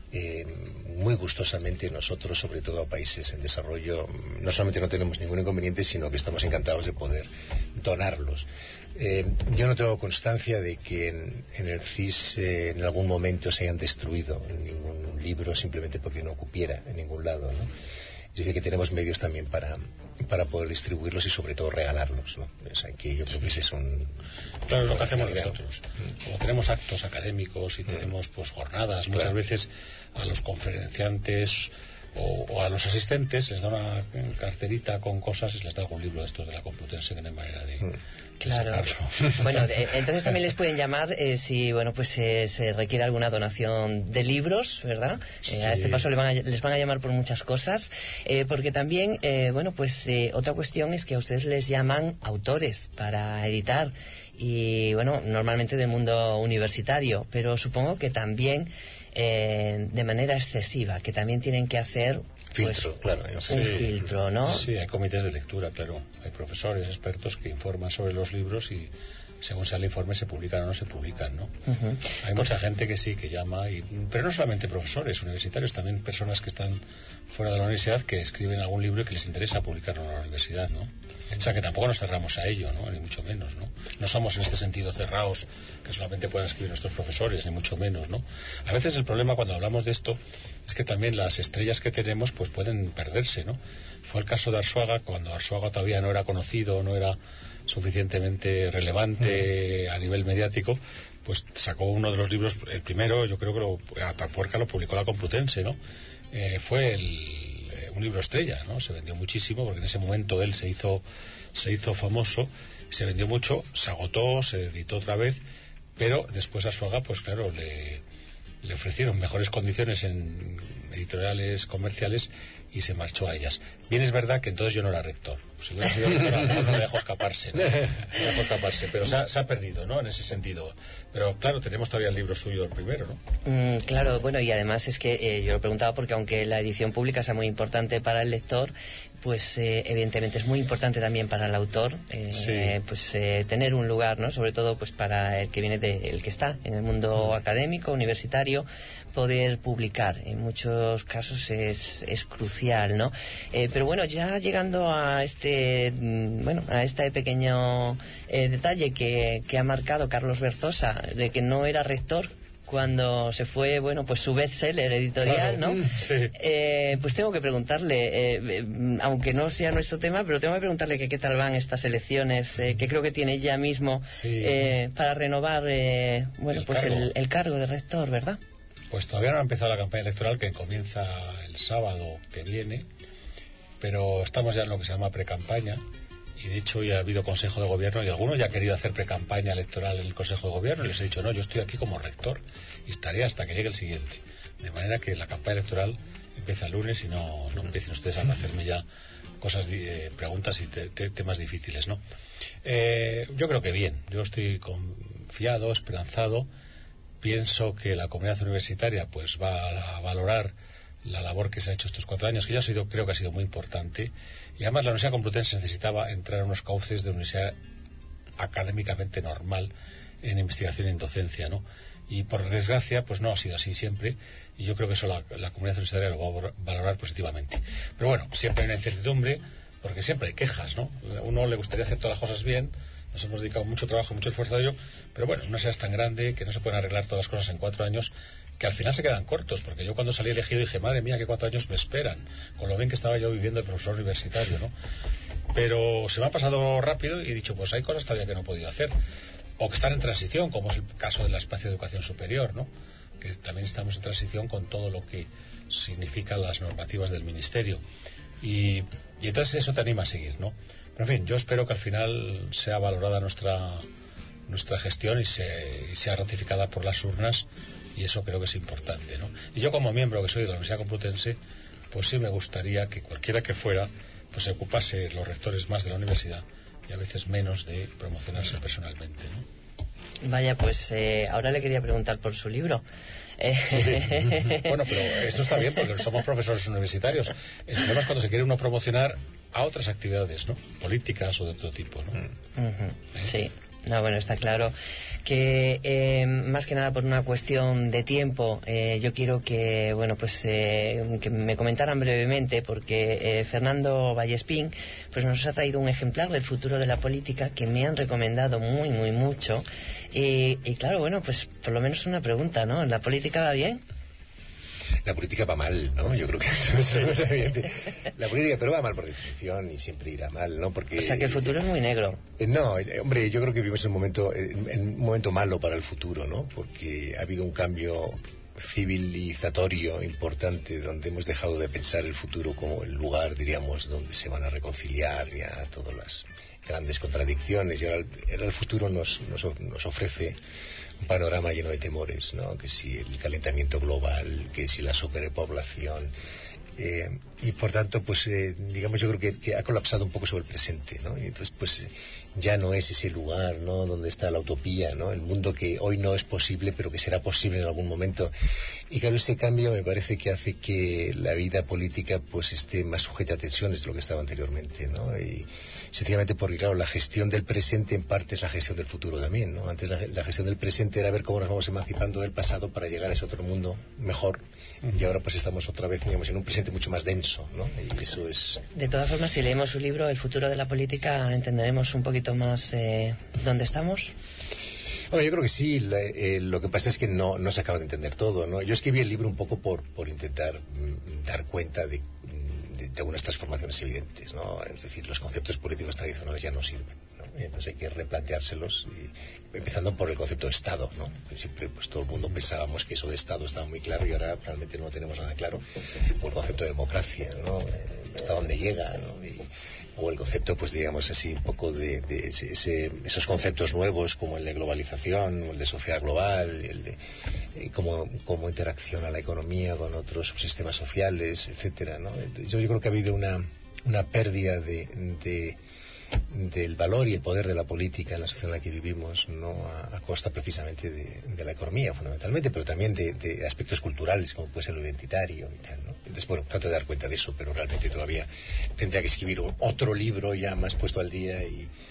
muy gustosamente nosotros, sobre todo a países en desarrollo, no solamente no tenemos ningún inconveniente, sino que estamos encantados de poder donarlos. Yo no tengo constancia de que en el CIS en algún momento se hayan destruido ningún libro simplemente porque no cupiera en ningún lado, ¿no? Es decir, que tenemos medios también para poder distribuirlos y sobre todo regalarlos, ¿no? O sea, que yo creo que ese es un... Claro, es lo que hacemos nosotros. Como tenemos actos académicos y tenemos pues jornadas, muchas veces a los conferenciantes o a los asistentes les da una carterita con cosas y les da algún libro de estos de la Complutense que no hay manera de claro. Bueno, entonces también les pueden llamar si, bueno, pues se requiere alguna donación de libros, ¿verdad? Sí. A este paso les van a llamar por muchas cosas, porque también, bueno, pues otra cuestión es que a ustedes les llaman autores para editar y, bueno, normalmente del mundo universitario, pero supongo que también de manera excesiva, que también tienen que hacer filtro, pues, claro, un filtro, ¿no? Sí, hay comités de lectura, claro, hay profesores, expertos que informan sobre los libros y según sea el informe se publican o no se publican, ¿no? Hay mucha gente que sí, que llama, pero no solamente profesores universitarios, también personas que están fuera de la universidad que escriben algún libro y que les interesa publicarlo en la universidad, ¿no? O sea que tampoco nos cerramos a ello, ¿no? Ni mucho menos, ¿no? No somos en este sentido cerrados que solamente puedan escribir nuestros profesores, ni mucho menos, ¿no? A veces el problema cuando hablamos de esto es que también las estrellas que tenemos pues pueden perderse, ¿no? Fue el caso de Arzuaga, cuando Arzuaga todavía no era conocido, no era suficientemente relevante a nivel mediático, pues sacó uno de los libros, el primero, yo creo que Atapuerca lo publicó la Complutense, ¿no? Fue un libro estrella, ¿no? Se vendió muchísimo porque en ese momento él se hizo famoso, se vendió mucho, se agotó, se editó otra vez, pero después Arzuaga, pues claro, le ofrecieron mejores condiciones en editoriales comerciales y se marchó a ellas. Bien es verdad que entonces yo no era rector. Si hubiera sido rector, no le dejó escaparse, ¿no? Pero se ha perdido, ¿no? En ese sentido. Pero claro, tenemos todavía el libro suyo, el primero, ¿no? Claro, bueno, y además es que yo lo preguntaba porque aunque la edición pública sea muy importante para el lector, pues evidentemente es muy importante también para el autor tener un lugar, ¿no? Sobre todo pues para el que viene el que está en el mundo académico, universitario, poder publicar. En muchos casos es crucial, ¿no? Pero bueno, ya llegando a este pequeño detalle que ha marcado Carlos Berzosa, de que no era rector cuando se fue, pues su bestseller editorial, claro, ¿no? Sí. Pues tengo que preguntarle, aunque no sea nuestro tema, pero tengo que preguntarle que qué tal van estas elecciones, que creo que tiene ya mismo para renovar, el cargo de rector, ¿verdad? Pues todavía no ha empezado la campaña electoral, que comienza el sábado que viene, pero estamos ya en lo que se llama precampaña. Y de hecho ya ha habido Consejo de Gobierno y algunos ya han querido hacer precampaña electoral en el Consejo de Gobierno y les he dicho, no, yo estoy aquí como rector y estaré hasta que llegue el siguiente. De manera que la campaña electoral empieza el lunes y no empiecen ustedes a hacerme ya preguntas y temas difíciles, ¿no? Yo creo que bien, yo estoy confiado, esperanzado. Pienso que la comunidad universitaria pues va a valorar la labor que se ha hecho estos 4 años, que creo que ha sido muy importante, y además la Universidad Complutense necesitaba entrar en unos cauces de universidad académicamente normal en investigación y en docencia, ¿no? Y por desgracia pues no ha sido así siempre, y yo creo que eso la comunidad universitaria lo va a valorar positivamente. Pero bueno, siempre hay una incertidumbre, porque siempre hay quejas, ¿no? A uno le gustaría hacer todas las cosas bien. Nos hemos dedicado mucho trabajo, mucho esfuerzo a ello, pero bueno, no seas tan grande que no se pueden arreglar todas las cosas en 4 años, que al final se quedan cortos, porque yo cuando salí elegido dije, madre mía, que 4 años me esperan, con lo bien que estaba yo viviendo de profesor universitario, ¿no? Pero se me ha pasado rápido y he dicho, pues hay cosas todavía que no he podido hacer, o que están en transición, como es el caso del espacio de educación superior, ¿no? Que también estamos en transición con todo lo que significan las normativas del Ministerio. Y entonces eso te anima a seguir, ¿no? Pero en fin, yo espero que al final sea valorada nuestra gestión y sea ratificada por las urnas, y eso creo que es importante, ¿no? Y yo como miembro que soy de la Universidad Complutense, pues sí me gustaría que cualquiera que fuera pues se ocupase los rectores más de la universidad y a veces menos de promocionarse personalmente, ¿no? Vaya, pues ahora le quería preguntar por su libro. Sí. Bueno, pero esto está bien porque somos profesores universitarios. El problema es cuando se quiere uno promocionar a otras actividades, ¿no? Políticas o de otro tipo, ¿no? Sí. No, bueno, está claro que más que nada por una cuestión de tiempo, yo quiero que que me comentaran brevemente, porque Fernando Vallespín pues nos ha traído un ejemplar del futuro de la política que me han recomendado muy mucho, y claro, pues por lo menos una pregunta, ¿no? ¿La política va bien? La política va mal, ¿no? Yo creo que eso es evidente. La política, pero va mal por definición y siempre irá mal, ¿no? Porque, o sea, que el futuro es muy negro. No, hombre, yo creo que vivimos en un momento malo para el futuro, ¿no? Porque ha habido un cambio civilizatorio importante, donde hemos dejado de pensar el futuro como el lugar, diríamos, donde se van a reconciliar ya todas las grandes contradicciones, y ahora el futuro nos ofrece un panorama lleno de temores, ¿no? Que si el calentamiento global, que si la superpoblación, y por tanto pues digamos, yo creo que ha colapsado un poco sobre el presente, ¿no? Y entonces pues ya no es ese lugar, ¿no?, donde está la utopía, ¿no?, el mundo que hoy no es posible pero que será posible en algún momento. Y claro, ese cambio me parece que hace que la vida política pues esté más sujeta a tensiones de lo que estaba anteriormente, ¿no? Y sencillamente porque, claro, la gestión del presente en parte es la gestión del futuro también, ¿no? Antes la gestión del presente era ver cómo nos vamos emancipando del pasado para llegar a ese otro mundo mejor, y ahora pues estamos otra vez, digamos, en un presente mucho más denso, ¿no? Y eso es... De todas formas, si leemos su libro El futuro de la política, entenderemos un poquito más dónde estamos. Bueno, yo creo que sí. Lo que pasa es que no se acaba de entender todo, ¿no? Yo escribí el libro un poco por intentar dar cuenta de algunas transformaciones evidentes, ¿no? Es decir, los conceptos políticos tradicionales ya no sirven, ¿no? Y entonces hay que replanteárselos, empezando por el concepto de Estado, ¿no? Que siempre pues todo el mundo pensábamos que eso de Estado estaba muy claro y ahora realmente no lo tenemos nada claro. O el concepto de democracia, ¿no? Hasta dónde llega, ¿no? O el concepto, pues digamos así, un poco de esos conceptos nuevos como el de globalización, o el de sociedad global, el de cómo interacciona la economía con otros subsistemas sociales, etcétera, ¿no? Yo creo que ha habido una pérdida de del valor y el poder de la política en la sociedad en la que vivimos, no a costa precisamente de la economía fundamentalmente, pero también de aspectos culturales como puede ser lo identitario y tal, ¿no? Entonces, bueno, trato de dar cuenta de eso, pero realmente todavía tendría que escribir otro libro ya más puesto al día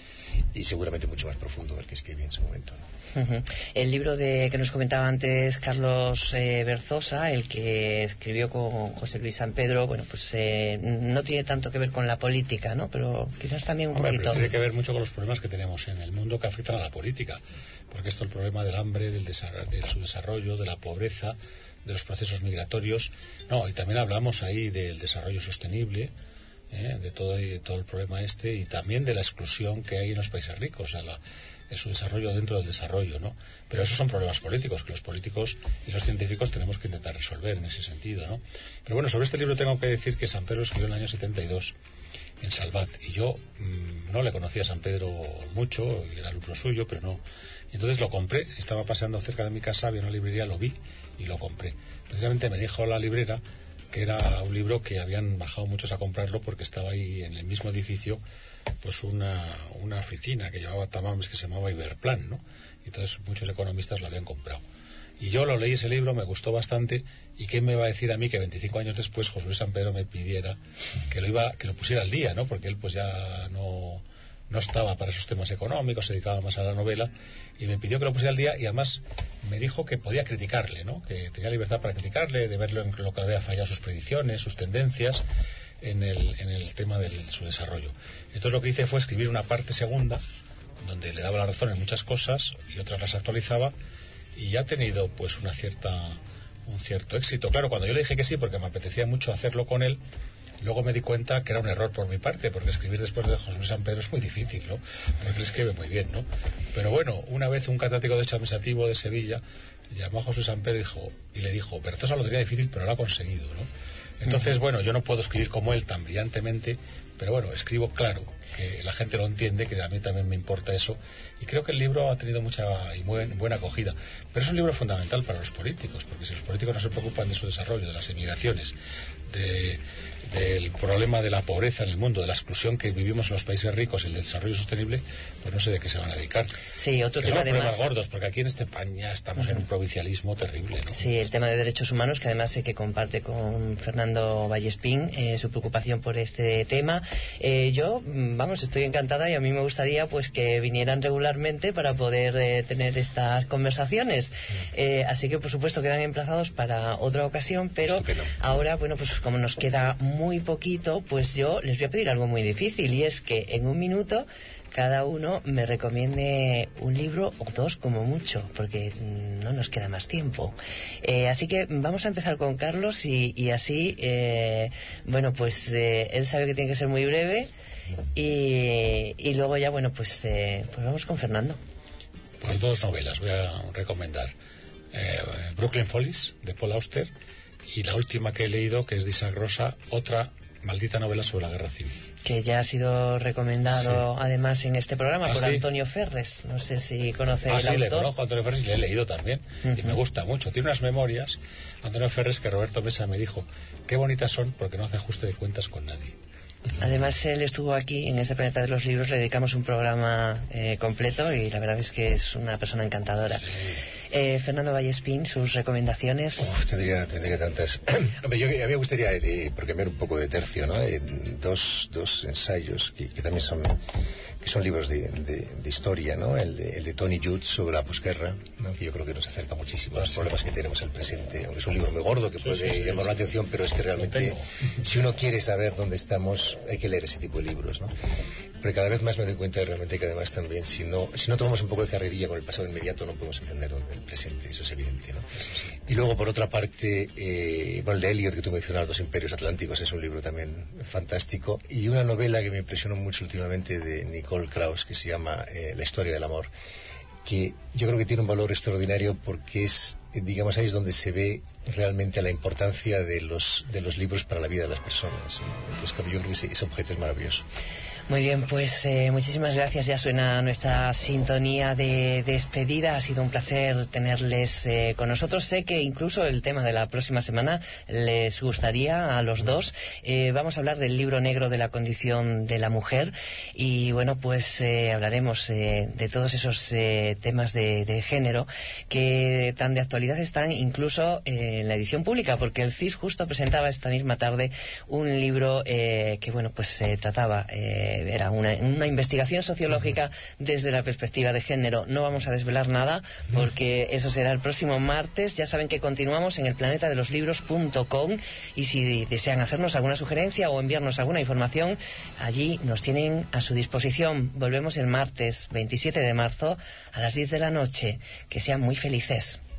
y seguramente mucho más profundo del que escribí en su momento, ¿no? El libro que nos comentaba antes Carlos Berzosa, el que escribió con José Luis San Pedro, bueno, pues no tiene tanto que ver con la política, ¿no? Pero quizás también un poquito. Pero tiene que ver mucho con los problemas que tenemos en el mundo que afectan a la política, porque esto es el problema del hambre, de su desarrollo, de la pobreza, de los procesos migratorios. No, y también hablamos ahí del desarrollo sostenible, de todo el problema y también de la exclusión que hay en los países ricos, de su desarrollo dentro del desarrollo, ¿no? Pero esos son problemas políticos que los políticos y los científicos tenemos que intentar resolver en ese sentido, ¿no? Pero bueno, sobre este libro tengo que decir que San Pedro escribió en el año 72 en Salvat, y yo no le conocía a San Pedro mucho, era alumno suyo, pero no. Y entonces lo compré, estaba paseando cerca de mi casa, había una librería, lo vi y lo compré. Precisamente me dijo la librera que era un libro que habían bajado muchos a comprarlo porque estaba ahí en el mismo edificio pues una oficina que llevaba tamames que se llamaba Iberplan, ¿no? Y entonces muchos economistas lo habían comprado. Y yo lo leí ese libro, me gustó bastante, y ¿qué me va a decir a mí que 25 años después José Luis San Pedro me pidiera que lo pusiera al día, ¿no? Porque él pues ya no estaba para esos temas económicos, se dedicaba más a la novela, y me pidió que lo pusiera al día, y además me dijo que podía criticarle, ¿no? Que tenía libertad para criticarle, de verlo en lo que había fallado sus predicciones, sus tendencias en el tema de su desarrollo. Entonces lo que hice fue escribir una parte segunda donde le daba la razón en muchas cosas y otras las actualizaba, y ha tenido pues un cierto éxito. Claro, cuando yo le dije que sí porque me apetecía mucho hacerlo con él, luego me di cuenta que era un error por mi parte, porque escribir después de José Luis San Pedro es muy difícil, ¿no? Porque él escribe muy bien, ¿no? Pero bueno, una vez un catedrático de Derecho Administrativo de Sevilla llamó a José Luis San Pedro y le dijo, Berzosa lo tenía difícil, pero lo ha conseguido, ¿no? Entonces, bueno, yo no puedo escribir como él tan brillantemente, pero bueno, escribo claro, que la gente lo entiende, que a mí también me importa eso, y creo que el libro ha tenido mucha y buena acogida. Pero es un libro fundamental para los políticos, porque si los políticos no se preocupan de su desarrollo, de las emigraciones, del problema de la pobreza en el mundo, de la exclusión que vivimos en los países ricos y el desarrollo sostenible, pues no sé de qué se van a dedicar. Sí, otro tema son problemas gordos, porque aquí en España estamos en un provincialismo terrible, ¿no? Sí, el tema de derechos humanos, que además sé que comparte con Fernando Vallespín su preocupación por este tema. Yo, estoy encantada, y a mí me gustaría pues que vinieran regularmente para poder tener estas conversaciones. Así que, por supuesto, quedan emplazados para otra ocasión, pero estupendo. Ahora, bueno, pues como nos queda muy poquito, pues yo les voy a pedir algo muy difícil, y es que en un minuto cada uno me recomiende un libro o dos como mucho, porque no nos queda más tiempo. Así que vamos a empezar con Carlos, y así, bueno, pues él sabe que tiene que ser muy breve, y luego ya, bueno, pues vamos con Fernando. Pues dos novelas voy a recomendar. Brooklyn Follies, de Paul Auster, y la última que he leído, que es de Isaac Rosa, otra maldita novela sobre la guerra civil, que ya ha sido recomendado, sí, además en este programa por ¿sí? Antonio Ferres. No sé si conoce el autor. Sí, le conozco a Antonio Ferres y le he leído también, y me gusta mucho. Tiene unas memorias, Antonio Ferres, que Roberto Mesa me dijo qué bonitas son, porque no hace ajuste de cuentas con nadie. Además, él estuvo aquí en este Planeta de los Libros, le dedicamos un programa completo, y la verdad es que es una persona encantadora. Sí. Fernando Vallespín, sus recomendaciones. Tendría tantas. Hombre, a mí me gustaría, por cambiar un poco de tercio, ¿no? Dos ensayos que también son libros de historia, ¿no? El de Tony Judt sobre la posguerra, ¿no? Que yo creo que nos acerca muchísimo a los problemas que tenemos en el presente. Aunque es un libro muy gordo que puede llamar la atención, pero es que realmente, si uno quiere saber dónde estamos, hay que leer ese tipo de libros, ¿no? Pero cada vez más me doy cuenta realmente que además también, si no tomamos un poco de carrerilla con el pasado inmediato, no podemos entender el presente, eso es evidente, ¿no? Y luego, por otra parte, el de Eliot, que tú mencionabas, Los Imperios Atlánticos, es un libro también fantástico, y una novela que me impresionó mucho últimamente de Nicole Krauss, que se llama La historia del amor, que yo creo que tiene un valor extraordinario porque es digamos, ahí es donde se ve realmente la importancia de los libros para la vida de las personas. Entonces, yo creo que ese objeto es maravilloso. Muy bien, pues muchísimas gracias. Ya suena nuestra sintonía de despedida. Ha sido un placer tenerles con nosotros. Sé que incluso el tema de la próxima semana les gustaría a los dos. Vamos a hablar del libro negro de la condición de la mujer y bueno, pues hablaremos de todos esos temas de género que tan de actualidad están incluso en la edición pública, porque el CIS justo presentaba esta misma tarde un libro que bueno, pues trataba era una investigación sociológica desde la perspectiva de género. No vamos a desvelar nada porque eso será el próximo martes. Ya saben que continuamos en elplanetadeloslibros.com y si desean hacernos alguna sugerencia o enviarnos alguna información, allí nos tienen a su disposición. Volvemos el martes 27 de marzo a las 10 de la noche. Que sean muy felices.